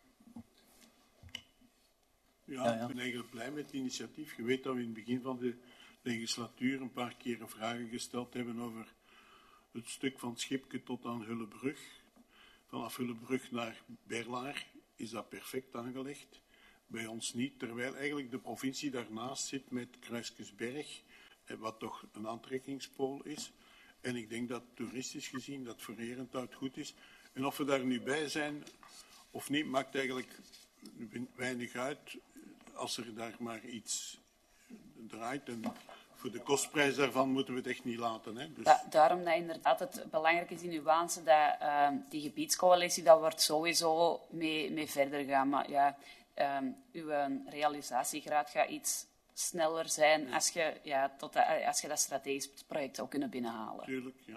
Ja, ja, ja, ik ben eigenlijk blij met het initiatief. Je weet dat we in het begin van de legislatuur een paar keren vragen gesteld hebben over het stuk van Schipke tot aan Hullebrug. Vanaf Hullebrug naar Berlaar is dat perfect aangelegd. Bij ons niet, terwijl eigenlijk de provincie daarnaast zit met Kruisjesberg, wat toch een aantrekkingspool is. En ik denk dat toeristisch gezien dat voor Herenthout goed is. En of we daar nu bij zijn of niet, maakt eigenlijk weinig uit als er daar maar iets draait. En voor de kostprijs daarvan moeten we het echt niet laten. Hè? Dus... Da daarom dat inderdaad het belangrijk is in nuance dat uh, die gebiedscoalitie, dat wordt sowieso mee, mee verder gaan. Maar ja, um, uw realisatiegraad gaat iets sneller zijn ja. als, je, ja, tot de, als je dat strategisch project zou kunnen binnenhalen. Tuurlijk, ja.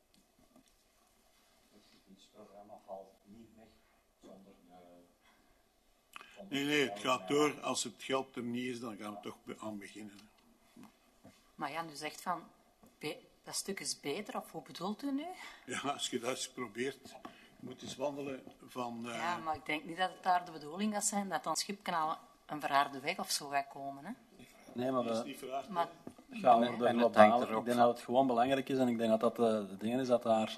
Nee, nee, het gaat door. Als het geld er niet is, dan gaan we toch aan beginnen. Maar Jan, u zegt van, dat stuk is beter, of hoe bedoelt u nu? Ja, als je dat eens probeert, je moet eens wandelen van... Uh... Ja, maar ik denk niet dat het daar de bedoeling gaat zijn, dat dan Schipkanaal een verharde weg of zo gaat komen, hè? Nee, maar we is niet verhaard, maar... gaan over de globale... Ik denk dat het gewoon belangrijk is, en ik denk dat dat de, de ding is, dat daar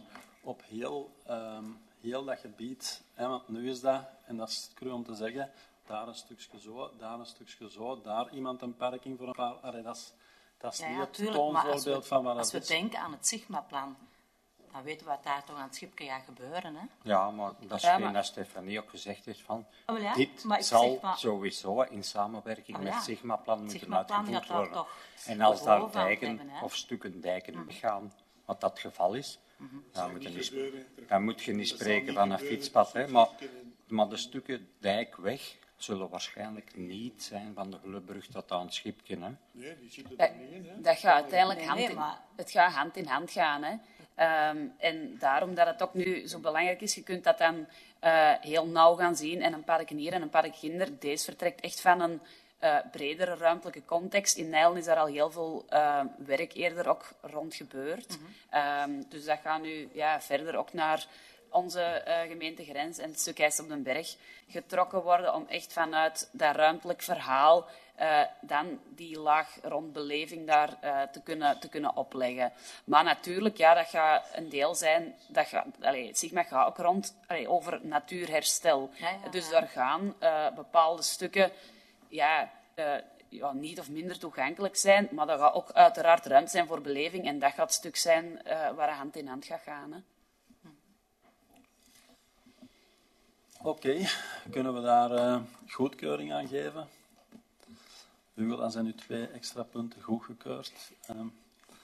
op heel, um, heel dat gebied. Hè, want nu is dat, en dat is cru om te zeggen, daar een stukje zo, daar een stukje zo, daar iemand een parking voor een paar... Allee, dat is, dat is Ja, niet ja, het tuurlijk, maar als toonvoorbeeld we, van wat als we het is. denken aan het Sigma-plan, dan weten we wat daar toch aan het schipje gaat gebeuren. Hè? Ja, maar dat is Ja, geen maar- dat Stefanie ook gezegd heeft van... Oh, ja, dit maar ik zal zeg maar- sowieso in samenwerking Oh, met ja. Sigma-plan moeten Sigma-plan uitgevoerd gaat daar worden. toch En als daar behoefte aan dijken hebben, hè? of stukken dijken gaan, wat dat het geval is, dan, zal moet je niet niet, gebeuren. dan moet je niet Dat zal spreken niet van een gebeuren. fietspad. Hè, maar, maar de stukken dijkweg zullen waarschijnlijk niet zijn van de Hullebrug tot aan het schipje. Hè. Nee, die zitten Ja, er niet in. Hè. dat gaat uiteindelijk Nee, hand, nee, in, maar- het gaat hand in hand gaan. Hè. Ehm, en daarom dat het ook nu zo belangrijk is, je kunt dat dan eh, heel nauw gaan zien. En een park hier en een park ginder, deze vertrekt echt van een uh, bredere ruimtelijke context. In Nijlen is daar al heel veel uh, werk eerder ook rond gebeurd. Mm-hmm. um, dus dat gaat nu ja, verder ook naar onze uh, gemeentegrens en het stuk IJs op den Berg getrokken worden om echt vanuit dat ruimtelijk verhaal uh, dan die laag rond beleving daar uh, te, kunnen, te kunnen opleggen. Maar natuurlijk, ja, dat gaat een deel zijn, dat gaat, allez, Sigma gaat ook rond allez, over natuurherstel. Ja, ja, ja. Dus daar gaan uh, bepaalde stukken ja, uh, ja, niet of minder toegankelijk zijn, maar dat gaat ook uiteraard ruimte zijn voor beleving en dat gaat het stuk zijn uh, waar hand in hand gaat gaan. Hè. Oké, okay. Kunnen we daar uh, goedkeuring aan geven? Hugo, dan zijn nu twee extra punten goedgekeurd. Um,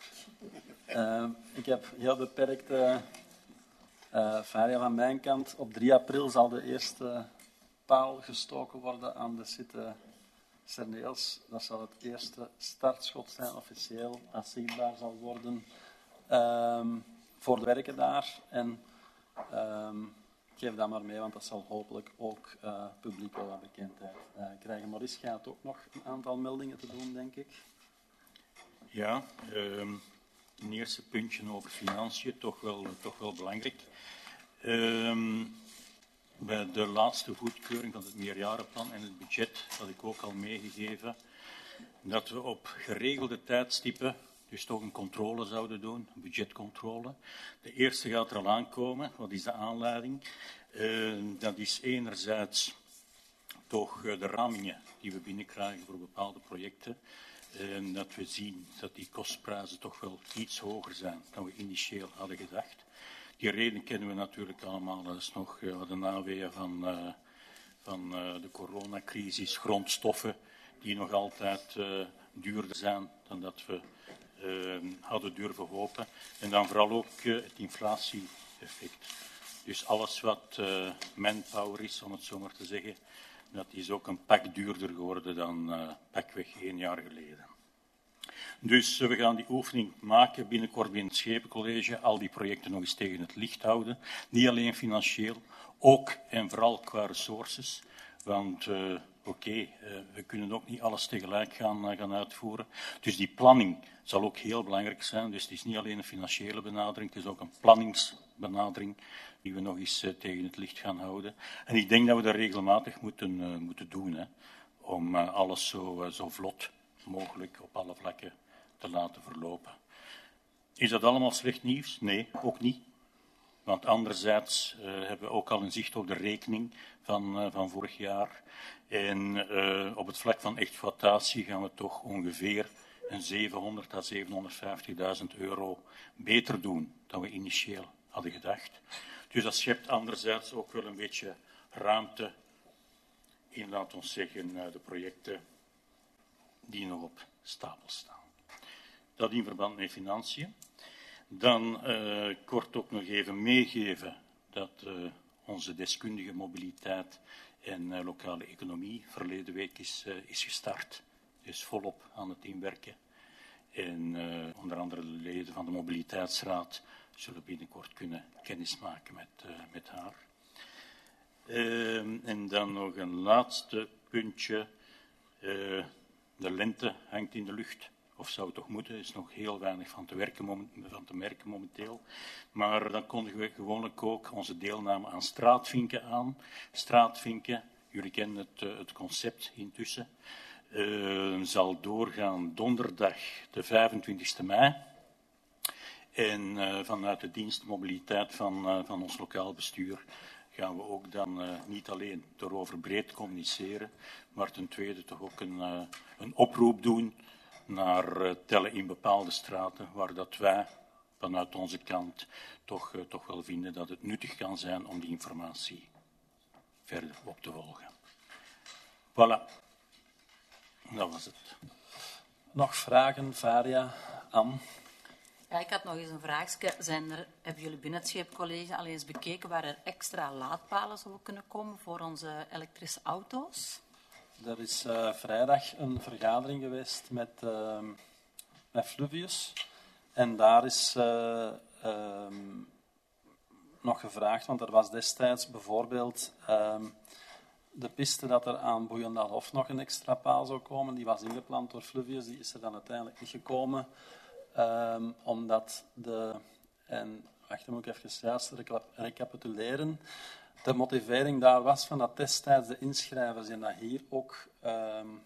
uh, ik heb heel beperkte uh, varia van mijn kant. Op drie april zal de eerste paal gestoken worden aan de site Serneels. Dat zal het eerste startschot zijn, officieel, dat zichtbaar zal worden um, voor de werken daar. En um, geef dat maar mee, want dat zal hopelijk ook uh, publiek wel wat bekendheid uh, krijgen. Maurice gaat ook nog een aantal meldingen te doen, denk ik. Ja, um, een eerste puntje over financiën, toch wel, toch wel belangrijk. Um, bij de laatste goedkeuring van het meerjarenplan en het budget had ik ook al meegegeven dat we op geregelde tijdstippen dus toch een controle zouden doen, een budgetcontrole. De eerste gaat er al aankomen. Wat is de aanleiding? Uh, dat is enerzijds toch uh, de ramingen die we binnenkrijgen voor bepaalde projecten. En dat we zien dat die kostprijzen toch wel iets hoger zijn dan we initieel hadden gedacht. Die reden kennen we natuurlijk allemaal. Dat is nog uh, de naweeën van, uh, van uh, de coronacrisis, grondstoffen die nog altijd uh, duurder zijn dan dat we uh, hadden durven hopen. En dan vooral ook uh, het inflatie-effect. Dus alles wat uh, manpower is, om het zo maar te zeggen, dat is ook een pak duurder geworden dan uh, pakweg één jaar geleden. Dus uh, we gaan die oefening maken binnenkort binnen het Schepencollege, al die projecten nog eens tegen het licht houden. Niet alleen financieel, ook en vooral qua resources. Want uh, oké, okay, uh, we kunnen ook niet alles tegelijk gaan, uh, gaan uitvoeren. Dus die planning zal ook heel belangrijk zijn. Dus het is niet alleen een financiële benadering, het is ook een planningsbenadering die we nog eens uh, tegen het licht gaan houden. En ik denk dat we dat regelmatig moeten, uh, moeten doen, hè, om uh, alles zo, uh, zo vlot mogelijk op alle vlakken te laten verlopen. Is dat allemaal slecht nieuws? Nee, ook niet. Want anderzijds uh, hebben we ook al een zicht op de rekening van, uh, van vorig jaar. En uh, op het vlak van exploitatie gaan we toch ongeveer een zevenhonderd à zevenhonderdvijftigduizend euro beter doen dan we initieel hadden gedacht. Dus dat schept anderzijds ook wel een beetje ruimte in, laten we zeggen, uh, de projecten die nog op stapel staan. Dat in verband met financiën. Dan uh, kort ook nog even meegeven dat uh, onze deskundige mobiliteit en uh, lokale economie verleden week is, uh, is gestart. Dus volop aan het inwerken. En uh, onder andere de leden van de mobiliteitsraad zullen binnenkort kunnen kennismaken met, uh, met haar. Uh, en dan nog een laatste puntje. Uh, de lente hangt in de lucht. Of zou het toch moeten, er is nog heel weinig van te, werken, van te merken momenteel. Maar dan kondigen we gewoonlijk ook onze deelname aan straatvinken aan. Straatvinken, jullie kennen het, uh, het concept intussen, uh, zal doorgaan donderdag de vijfentwintigste mei. En uh, vanuit de dienst mobiliteit van, uh, van ons lokaal bestuur gaan we ook dan uh, niet alleen erover breed communiceren, maar ten tweede toch ook een, uh, een oproep doen naar uh, tellen in bepaalde straten, waar dat wij vanuit onze kant toch, uh, toch wel vinden dat het nuttig kan zijn om die informatie verder op te volgen. Voilà, dat was het. Nog vragen, Varia, Anne? Ja, ik had nog eens een vraagje. Zijn er, hebben jullie binnen het Scheepcollege al eens bekeken waar er extra laadpalen zouden kunnen komen voor onze elektrische auto's? Er is uh, vrijdag een vergadering geweest met, uh, met Fluvius. En daar is uh, uh, nog gevraagd, want er was destijds bijvoorbeeld uh, de piste dat er aan Boeiendaalhof nog een extra paal zou komen. Die was ingepland door Fluvius, die is er dan uiteindelijk niet gekomen. Um, omdat de... En, wacht, dan moet ik even juist recapituleren. De motivering daar was van dat destijds de inschrijvers en dat hier ook um,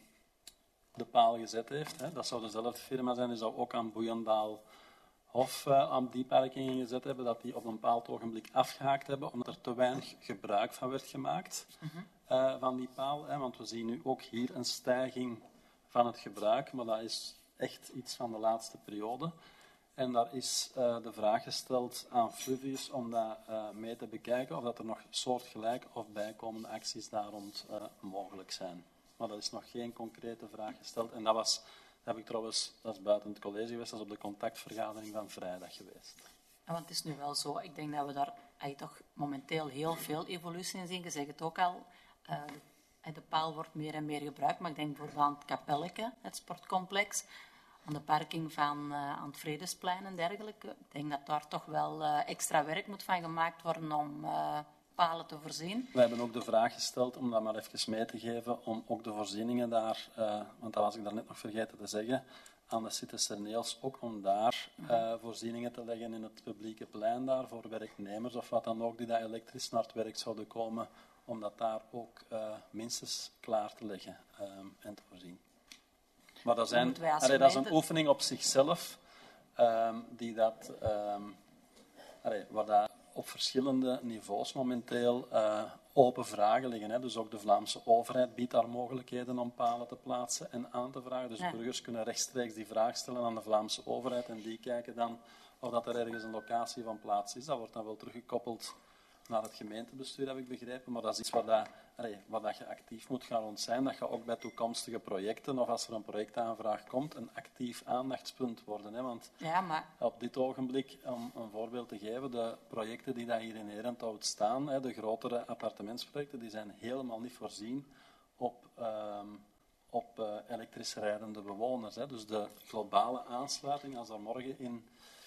de paal gezet heeft. Hè. Dat zou dezelfde firma zijn, die zou ook aan Boeiendaalhof uh, aan die parking gezet hebben, dat die op een bepaald ogenblik afgehaakt hebben, omdat er te weinig gebruik van werd gemaakt mm-hmm. uh, van die paal. Hè. Want we zien nu ook hier een stijging van het gebruik, maar dat is echt iets van de laatste periode. En daar is uh, de vraag gesteld aan Fluvius om dat uh, mee te bekijken, of dat er nog soortgelijke of bijkomende acties daar rond uh, mogelijk zijn. Maar dat is nog geen concrete vraag gesteld. En dat was, dat heb ik trouwens, dat is buiten het college geweest, dat is op de contactvergadering van vrijdag geweest. Ja, want het is nu wel zo, ik denk dat we daar eigenlijk toch momenteel heel veel evolutie in zien. Je zegt het ook al, uh, de, de paal wordt meer en meer gebruikt, maar ik denk bijvoorbeeld aan het Kapelleke, het sportcomplex, aan de parking van, uh, aan het Vredesplein en dergelijke. Ik denk dat daar toch wel uh, extra werk moet van gemaakt worden om uh, palen te voorzien. We hebben ook de vraag gesteld, om dat maar even mee te geven, om ook de voorzieningen daar, uh, want dat was ik daarnet nog vergeten te zeggen, aan de Citeserneels ook om daar uh, voorzieningen te leggen in het publieke plein daar, voor werknemers of wat dan ook, die dat elektrisch naar het werk zouden komen, om dat daar ook uh, minstens klaar te leggen uh, en te voorzien. Maar dat, zijn, allee, dat is een oefening op zichzelf, um, die dat, um, allee, waar dat op verschillende niveaus momenteel uh, open vragen liggen. Hè. Dus ook de Vlaamse overheid biedt daar mogelijkheden om palen te plaatsen en aan te vragen. Dus ja. burgers kunnen rechtstreeks die vraag stellen aan de Vlaamse overheid en die kijken dan of dat er ergens een locatie van plaats is. Dat wordt dan wel teruggekoppeld naar het gemeentebestuur, heb ik begrepen. Maar dat is iets waar, dat, allee, waar dat je actief moet gaan rond zijn. Dat je ook bij toekomstige projecten, of als er een projectaanvraag komt, een actief aandachtspunt worden. Hè? Want ja, maar... op dit ogenblik, om een voorbeeld te geven, de projecten die daar hier in Herenthout staan, hè, de grotere appartementsprojecten, die zijn helemaal niet voorzien op, um, op uh, elektrisch rijdende bewoners. Hè? Dus de globale aansluiting, als er morgen in...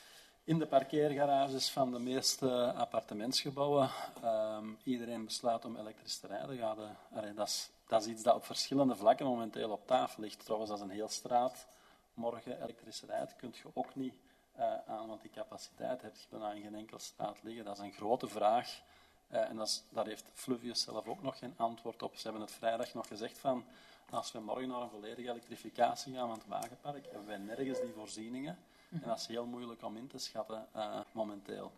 In de parkeergarages van de meeste appartementsgebouwen um, iedereen besluit om elektrisch te rijden. Ja, de, allee, dat, is, dat is iets dat op verschillende vlakken momenteel op tafel ligt. Trouwens, als een heel straat morgen elektrisch rijdt, kun je ook niet uh, aan, want die capaciteit heb je bijna in geen enkel straat liggen. Dat is een grote vraag. Uh, en dat is, daar heeft Fluvius zelf ook nog geen antwoord op. Ze hebben het vrijdag nog gezegd van, als we morgen naar een volledige elektrificatie gaan van het wagenpark, hebben wij nergens die voorzieningen. En dat is heel moeilijk om in te schatten uh, momenteel.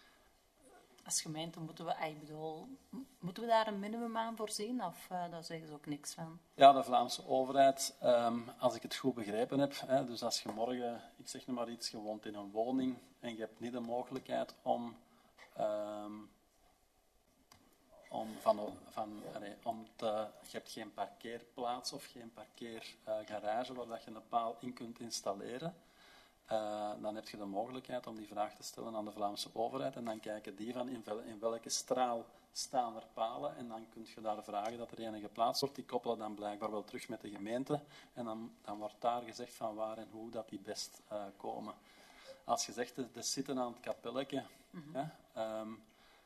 Als gemeente moeten we, ik bedoel, moeten we daar een minimum aan voorzien? Of uh, daar zeggen ze ook niks van? Ja, de Vlaamse overheid, um, als ik het goed begrepen heb, hè, dus als je morgen, ik zeg nu maar iets, je woont in een woning en je hebt niet de mogelijkheid om, um, om, van, van, nee, om te, je hebt geen parkeerplaats of geen parkeergarage uh, waar dat je een paal in kunt installeren. Uh, dan heb je de mogelijkheid om die vraag te stellen aan de Vlaamse overheid en dan kijken die van in, wel, in welke straal staan er palen en dan kun je daar vragen dat er een geplaatst wordt. Die koppelen dan blijkbaar wel terug met de gemeente en dan, dan wordt daar gezegd van waar en hoe dat die best uh, komen. Als je zegt, de, de zitten aan het kapelletje, mm-hmm. ja, um,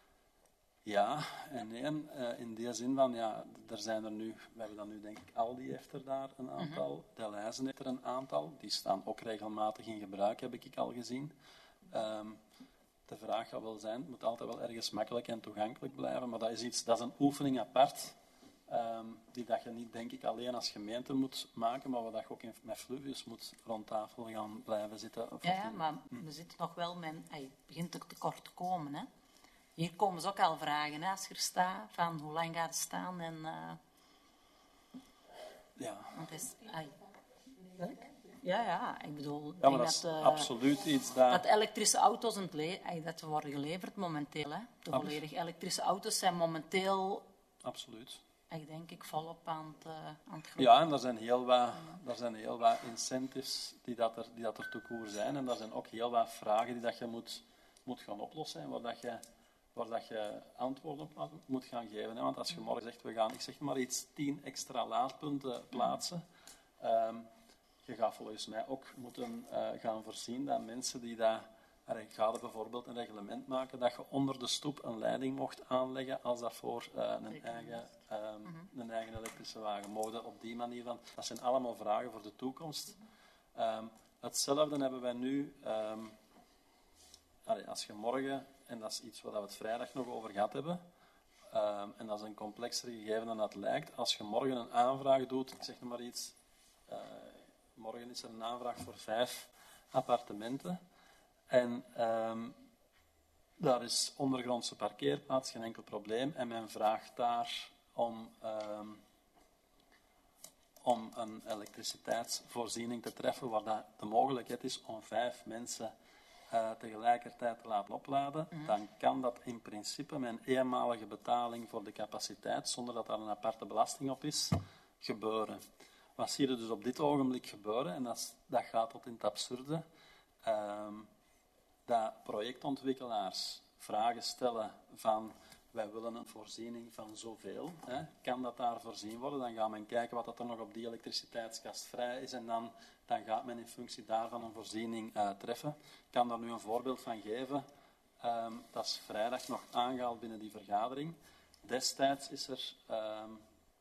ja en nee, uh, in die zin van, ja, er zijn er nu, we hebben dan nu denk ik, Aldi heeft er daar een aantal, mm-hmm. Delhaize heeft er een aantal, die staan ook regelmatig in gebruik, heb ik al gezien. Um, de vraag gaat wel zijn, het moet altijd wel ergens makkelijk en toegankelijk blijven, maar dat is iets, dat is een oefening apart, Um, die dat je niet, denk ik, alleen als gemeente moet maken, maar waar dat je ook in, met Fluvius moet rond tafel gaan blijven zitten. Ja, ja, maar hm. we zitten nog wel met... Het begint er tekort te komen, hè. Hier komen ze ook al vragen, hè, als je er staat, van hoe lang gaat het staan en... Uh... Ja. Want het is... Ay. Welk? Ja, ja, ik bedoel... Ja, maar denk dat is dat, uh, absoluut iets dat... Dat elektrische auto's, het le- ay, dat worden geleverd momenteel, hè. De volledig elektrische auto's zijn momenteel... Absoluut. Ik denk ik volop aan het, uh, aan het groeien. Ja, en er zijn heel wat, er zijn heel wat incentives die dat er, die dat er te koer zijn. En er zijn ook heel wat vragen die dat je moet, moet gaan oplossen. En waar, dat je, waar dat je antwoorden op moet gaan geven. Hè. Want als je morgen zegt, we gaan, ik zeg maar iets, tien extra laadpunten plaatsen. Um, je gaat volgens mij ook moeten uh, gaan voorzien dat mensen die dat... Ik ga er bijvoorbeeld een reglement maken dat je onder de stoep een leiding mocht aanleggen als dat voor uh, een, eigen, um, mm-hmm. een eigen elektrische wagen mocht. Op die manier van. Dat zijn allemaal vragen voor de toekomst. Um, hetzelfde hebben wij nu. Um, allee, als je morgen, en dat is iets waar we het vrijdag nog over gehad hebben, um, en dat is een complexer gegeven dan dat lijkt. Als je morgen een aanvraag doet, ik zeg nog maar iets, uh, morgen is er een aanvraag voor vijf appartementen. En um, daar is ondergrondse parkeerplaats, geen enkel probleem. En men vraagt daar om, um, om een elektriciteitsvoorziening te treffen, waar dat de mogelijkheid is om vijf mensen uh, tegelijkertijd te laten opladen. Mm-hmm. Dan kan dat in principe met een eenmalige betaling voor de capaciteit, zonder dat daar een aparte belasting op is, gebeuren. Wat zie je dus op dit ogenblik gebeuren? En dat, is, dat gaat tot in het absurde. Um, dat projectontwikkelaars vragen stellen van wij willen een voorziening van zoveel. Hè. Kan dat daar voorzien worden? Dan gaat men kijken wat er nog op die elektriciteitskast vrij is en dan, dan gaat men in functie daarvan een voorziening uh, treffen. Ik kan daar nu een voorbeeld van geven. Um, dat is vrijdag nog aangehaald binnen die vergadering. Destijds is er um,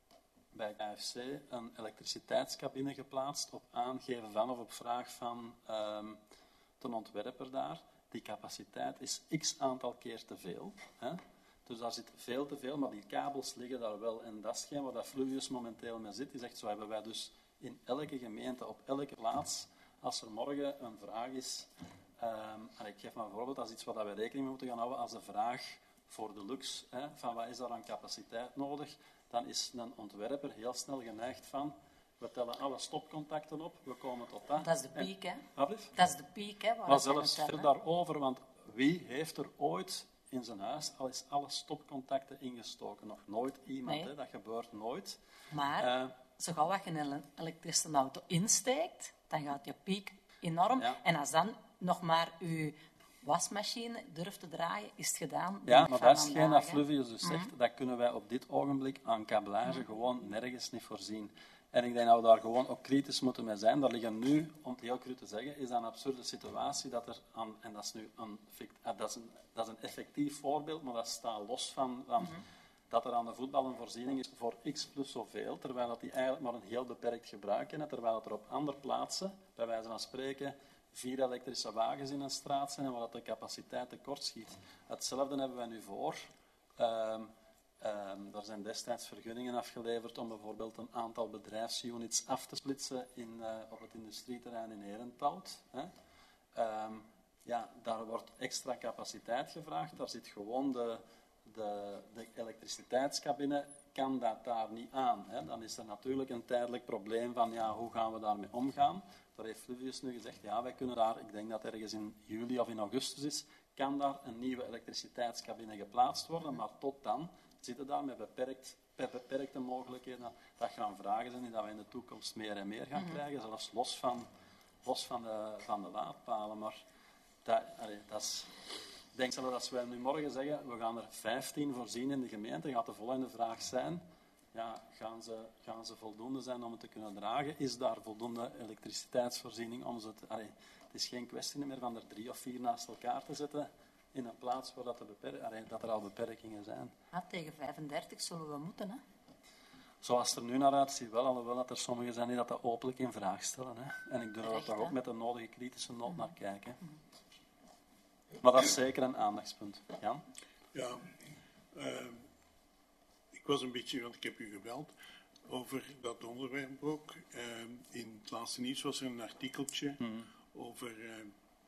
bij K F C een elektriciteitscabine geplaatst op aangeven van of op vraag van um, een ontwerper daar. Die capaciteit is x aantal keer te veel. Hè? Dus daar zit veel te veel, maar die kabels liggen daar wel. En dat is hetgeen waar dat Fluvius momenteel mee zit. Die zegt, zo hebben wij dus in elke gemeente, op elke plaats, als er morgen een vraag is, um, en ik geef maar een voorbeeld, dat is iets waar wij rekening mee moeten gaan houden, als de vraag voor de lux, hè, van wat is daar aan capaciteit nodig, dan is een ontwerper heel snel geneigd van, we tellen alle stopcontacten op, we komen tot dat. Dat is de piek, hè? En, dat is de piek, hè? Maar zelfs ver daarover, want wie heeft er ooit in zijn huis al eens alle stopcontacten ingestoken? Nog nooit iemand, nee. Hè? Dat gebeurt nooit. Maar, uh, zo gauw als je een elektrische auto insteekt, dan gaat je piek enorm. Ja. En als dan nog maar je wasmachine durft te draaien, is het gedaan. Ja, maar dat is geen dat Fluvius dus zegt. Mm-hmm. Dat kunnen wij op dit ogenblik aan kablage mm-hmm. gewoon nergens niet voorzien. En ik denk dat we daar gewoon ook kritisch moeten mee zijn. Daar liggen nu, om het heel cru te zeggen, is dat een absurde situatie dat er aan, en dat is nu een, dat is een, dat is een effectief voorbeeld, maar dat staat los van, van mm-hmm. dat er aan de voetbal een voorziening is voor x plus zoveel, terwijl dat die eigenlijk maar een heel beperkt gebruik hebben, terwijl dat er op andere plaatsen, bij wijze van spreken, vier elektrische wagens in een straat zijn en waar dat de capaciteit tekort schiet. Hetzelfde hebben wij nu voor. Um, Um, er zijn destijds vergunningen afgeleverd om bijvoorbeeld een aantal bedrijfsunits af te splitsen in, uh, op het industrieterrein in Herenthout. Hè. Um, ja, daar wordt extra capaciteit gevraagd. Daar zit gewoon de, de, de elektriciteitscabine, kan dat daar niet aan. Hè. Dan is er natuurlijk een tijdelijk probleem van ja, hoe gaan we daarmee omgaan. Daar heeft Fluvius nu gezegd, ja, wij kunnen daar, ik denk dat ergens in juli of in augustus is, kan daar een nieuwe elektriciteitscabine geplaatst worden, maar tot dan zitten daar met beperkt, beperkte mogelijkheden. Dat gaan vragen zijn die dat we in de toekomst meer en meer gaan mm-hmm. krijgen, zelfs los van, los van, de, van de laadpalen. Maar dat, allee, dat is, ik denk zelfs als wij nu morgen zeggen, we gaan er vijftien voorzien in de gemeente, gaat de volgende vraag zijn, ja, gaan, ze, gaan ze voldoende zijn om het te kunnen dragen? Is daar voldoende elektriciteitsvoorziening om ze te... Allee, het is geen kwestie meer van er drie of vier naast elkaar te zetten in een plaats waar dat, de beper- allee, dat er al beperkingen zijn. Ja, tegen vijfendertig zullen we moeten, hè? Zoals het er nu naar uitziet, wel, alhoewel dat er sommigen zijn die dat, dat openlijk in vraag stellen. Hè. En ik durf er toch ook met de nodige kritische noot mm-hmm. naar kijken. Mm-hmm. Maar dat is zeker een aandachtspunt. Jan? Ja, uh, ik ik was een beetje, want ik heb u gebeld over dat onderwerp ook. Uh, in het laatste nieuws was er een artikeltje mm. over uh,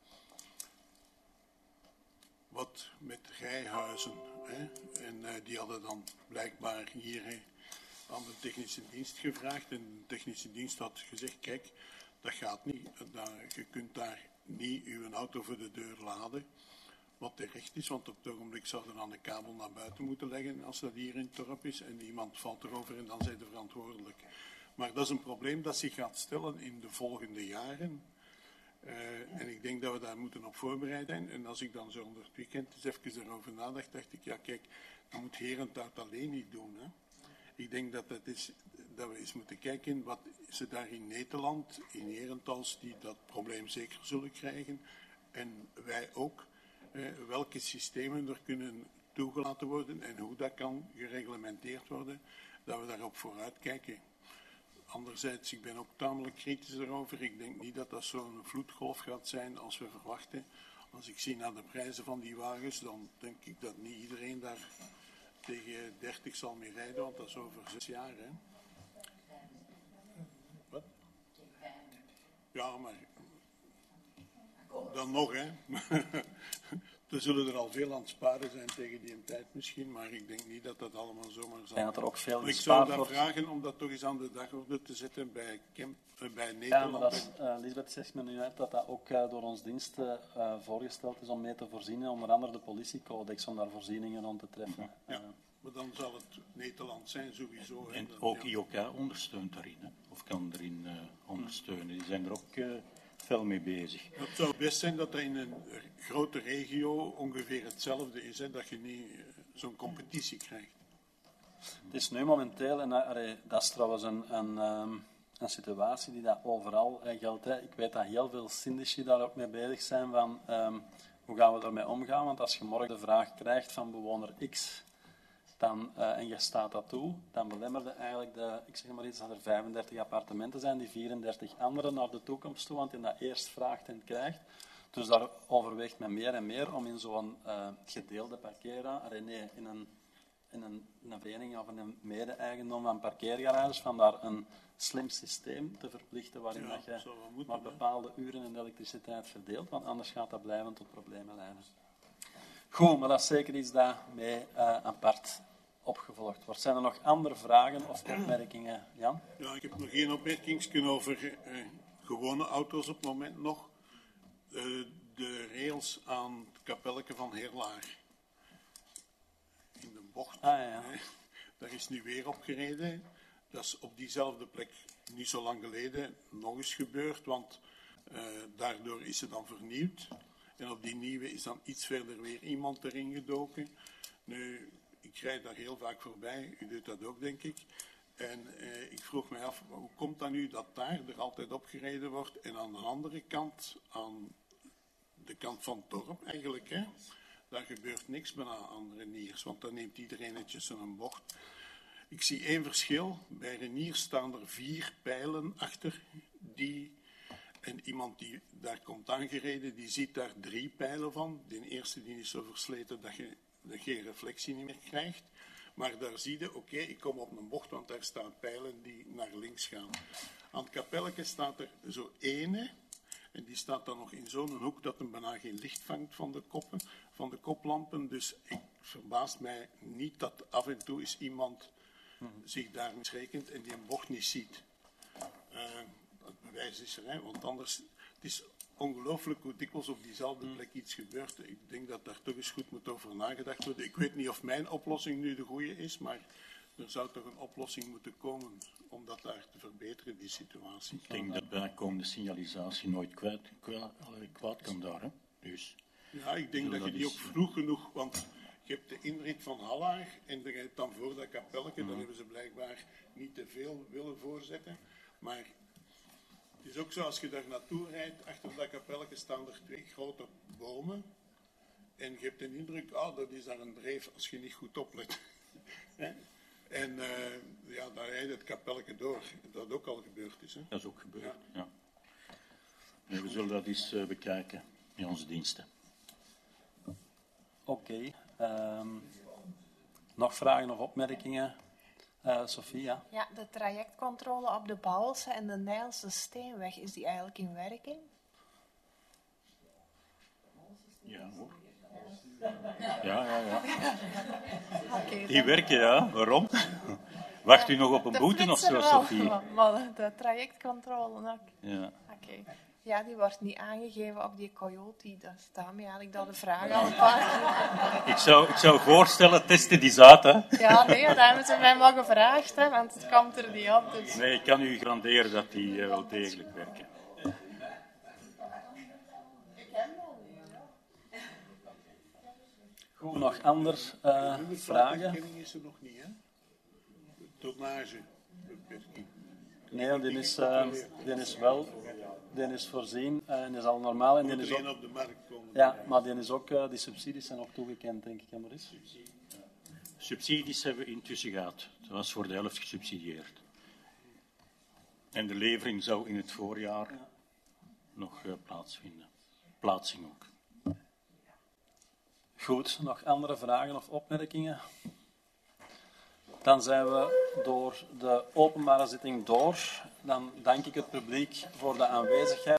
wat met rijhuizen. Hè? En uh, die hadden dan blijkbaar hier hè, aan de technische dienst gevraagd. En de technische dienst had gezegd, kijk, dat gaat niet. Dat, je kunt daar niet uw auto voor de deur laden. Wat terecht is, want op het ogenblik zou er dan de kabel naar buiten moeten leggen als dat hier in het dorp is en iemand valt erover en dan zijn ze verantwoordelijk. Maar dat is een probleem dat zich gaat stellen in de volgende jaren. Uh, en ik denk dat we daar moeten op voorbereid zijn. En als ik dan zo onder het weekend eens even erover nadacht, dacht ik, ja kijk, dat moet Herenthout alleen niet doen. Hè. Ik denk dat, dat, is, dat we eens moeten kijken wat ze daar in Nederland, in Herentals, die dat probleem zeker zullen krijgen. En wij ook. Uh, welke systemen er kunnen toegelaten worden en hoe dat kan gereglementeerd worden, dat we daarop vooruit kijken. Anderzijds, ik ben ook tamelijk kritisch erover. Ik denk niet dat dat zo'n vloedgolf gaat zijn als we verwachten. Als ik zie naar de prijzen van die wagens, dan denk ik dat niet iedereen daar tegen dertig zal mee rijden, want dat is over zes jaar. Hè. Wat? Ja, maar dan nog, hè. Er zullen er al veel aan het sparen zijn tegen die tijd misschien, maar ik denk niet dat dat allemaal zomaar zal. En dat er ook veel ik zou dat wordt. vragen om dat toch eens aan de dagorde te zetten bij, Kemp, uh, bij Nederland. Ja, maar dat is, uh, Lisbeth zegt me nu uit dat dat ook uh, door ons dienst uh, voorgesteld is om mee te voorzien, onder andere de politiecodex, om daar voorzieningen rond te treffen. Ja, uh, maar dan zal het Nederland zijn sowieso. En dan, ook ja. I O K ondersteunt daarin, hè? Of kan erin uh, ondersteunen. Die zijn er ook uh, veel mee bezig. Het zou best zijn dat dat in een grote regio ongeveer hetzelfde is, hè? Dat je niet uh, zo'n competitie krijgt. Het is nu momenteel, en uh, dat is trouwens een, een, um, een situatie die dat overal uh, geldt. Hè. Ik weet dat heel veel syndici daar ook mee bezig zijn van um, hoe gaan we ermee omgaan, want als je morgen de vraag krijgt van bewoner X, dan, uh, en je staat dat toe, dan belemmerde eigenlijk de, ik zeg maar iets, dat er vijfendertig appartementen zijn, die vierendertig anderen naar de toekomst toe, want die dat eerst vraagt en krijgt. Dus daar overweegt men meer en meer om in zo'n uh, gedeelde parkeerruimte, nee, in een, in een, in een vereniging of in een mede-eigendom van parkeergarages, van daar een slim systeem te verplichten waarin Ja, dat je moeten, maar bepaalde uren en de elektriciteit verdeelt, want anders gaat dat blijven tot problemen leiden. Goed, maar dat is zeker iets dat mee uh, apart opgevolgd wordt. Zijn er nog andere vragen of opmerkingen, Jan? Ja, ik heb nog één opmerking over uh, gewone auto's op het moment nog. Uh, de rails aan het kapelletje van Heerlaar. In de bocht. Ah, ja. Hè. Daar is nu weer opgereden. Dat is op diezelfde plek niet zo lang geleden nog eens gebeurd, want uh, daardoor is ze dan vernieuwd. En op die nieuwe is dan iets verder weer iemand erin gedoken. Nu, ik rijd daar heel vaak voorbij, u doet dat ook, denk ik. En eh, ik vroeg me af, hoe komt dat nu dat daar er altijd opgereden wordt en aan de andere kant, aan de kant van het dorp eigenlijk, hè, daar gebeurt niks bijna aan Reniers, want dan neemt iedereen netjes een bocht. Ik zie één verschil. Bij Reniers staan er vier pijlen achter die... En iemand die daar komt aangereden, die ziet daar drie pijlen van. De eerste die is zo versleten dat je geen reflectie niet meer krijgt. Maar daar zie je, oké, okay, ik kom op een bocht, want daar staan pijlen die naar links gaan. Aan het kapelletje staat er zo ene. En die staat dan nog in zo'n hoek dat hem bijna geen licht vangt van de koppen, van de koplampen. Dus ik verbaast mij niet dat af en toe is iemand zich daar misrekent en die een bocht niet ziet. Uh, Het bewijs is er, hè? Want anders, het is ongelooflijk hoe dikwijls op diezelfde plek iets gebeurt. Ik denk dat daar toch eens goed moet over nagedacht worden. Ik weet niet of mijn oplossing nu de goede is, maar er zou toch een oplossing moeten komen om dat daar te verbeteren, die situatie. Ik denk dat bijkomende signalisatie nooit kwijt, kwaad, kwaad kan daar, hè? Dus, ja, ik denk dat je die ook vroeg genoeg, want je hebt de inrit van Hallaar en je hebt dan voor dat kapelletje, mm. dan hebben ze blijkbaar niet te veel willen voorzetten, maar... Het is ook zo, als je daar naartoe rijdt, achter dat kapelletje staan er twee grote bomen. En je hebt de indruk, oh, dat is daar een dreef als je niet goed oplet. En uh, ja, daar rijdt het kapelletje door. Dat ook al gebeurd is. Hè? Dat is ook gebeurd, ja. ja. Nee, we zullen dat eens uh, bekijken in onze diensten. Oké. Okay. Um, nog vragen of opmerkingen? Uh, Sophie, ja. Ja, de trajectcontrole op de Bouwelse en de Nijlse Steenweg, is die eigenlijk in werking? Ja, hoor. Ja, ja, ja. Okay, die werken, ja. Waarom? Wacht u nog op een de boete of zo, wel, Sophie? Maar de trajectcontrole ook. Ja. Oké. Okay. Ja, die wordt niet aangegeven op die Coyote. Dus daarmee had ik daar de vraag al een paar keer. Ik zou, ik zou voorstellen, testen die zaad, hè? Ja, nee, dat hebben ze mij wel gevraagd, hè, want het komt er niet op. Dus. Nee, ik kan u garanderen dat die uh, wel degelijk werken. Goed, nog andere uh, vragen? De is er nog niet, hè? Tonnagebeperking. Nee, die is, uh, die is wel die is voorzien uh, en is al normaal. En die is ook, op de markt komen. Ja, maar die, is ook, uh, die subsidies zijn ook toegekend, denk ik, Maurice. Subsidies hebben we intussen gehad. Dat was voor de helft gesubsidieerd. En de levering zou in het voorjaar ja. nog uh, plaatsvinden. Plaatsing ook. Goed, nog andere vragen of opmerkingen? Dan zijn we door de openbare zitting door. Dan dank ik het publiek voor de aanwezigheid.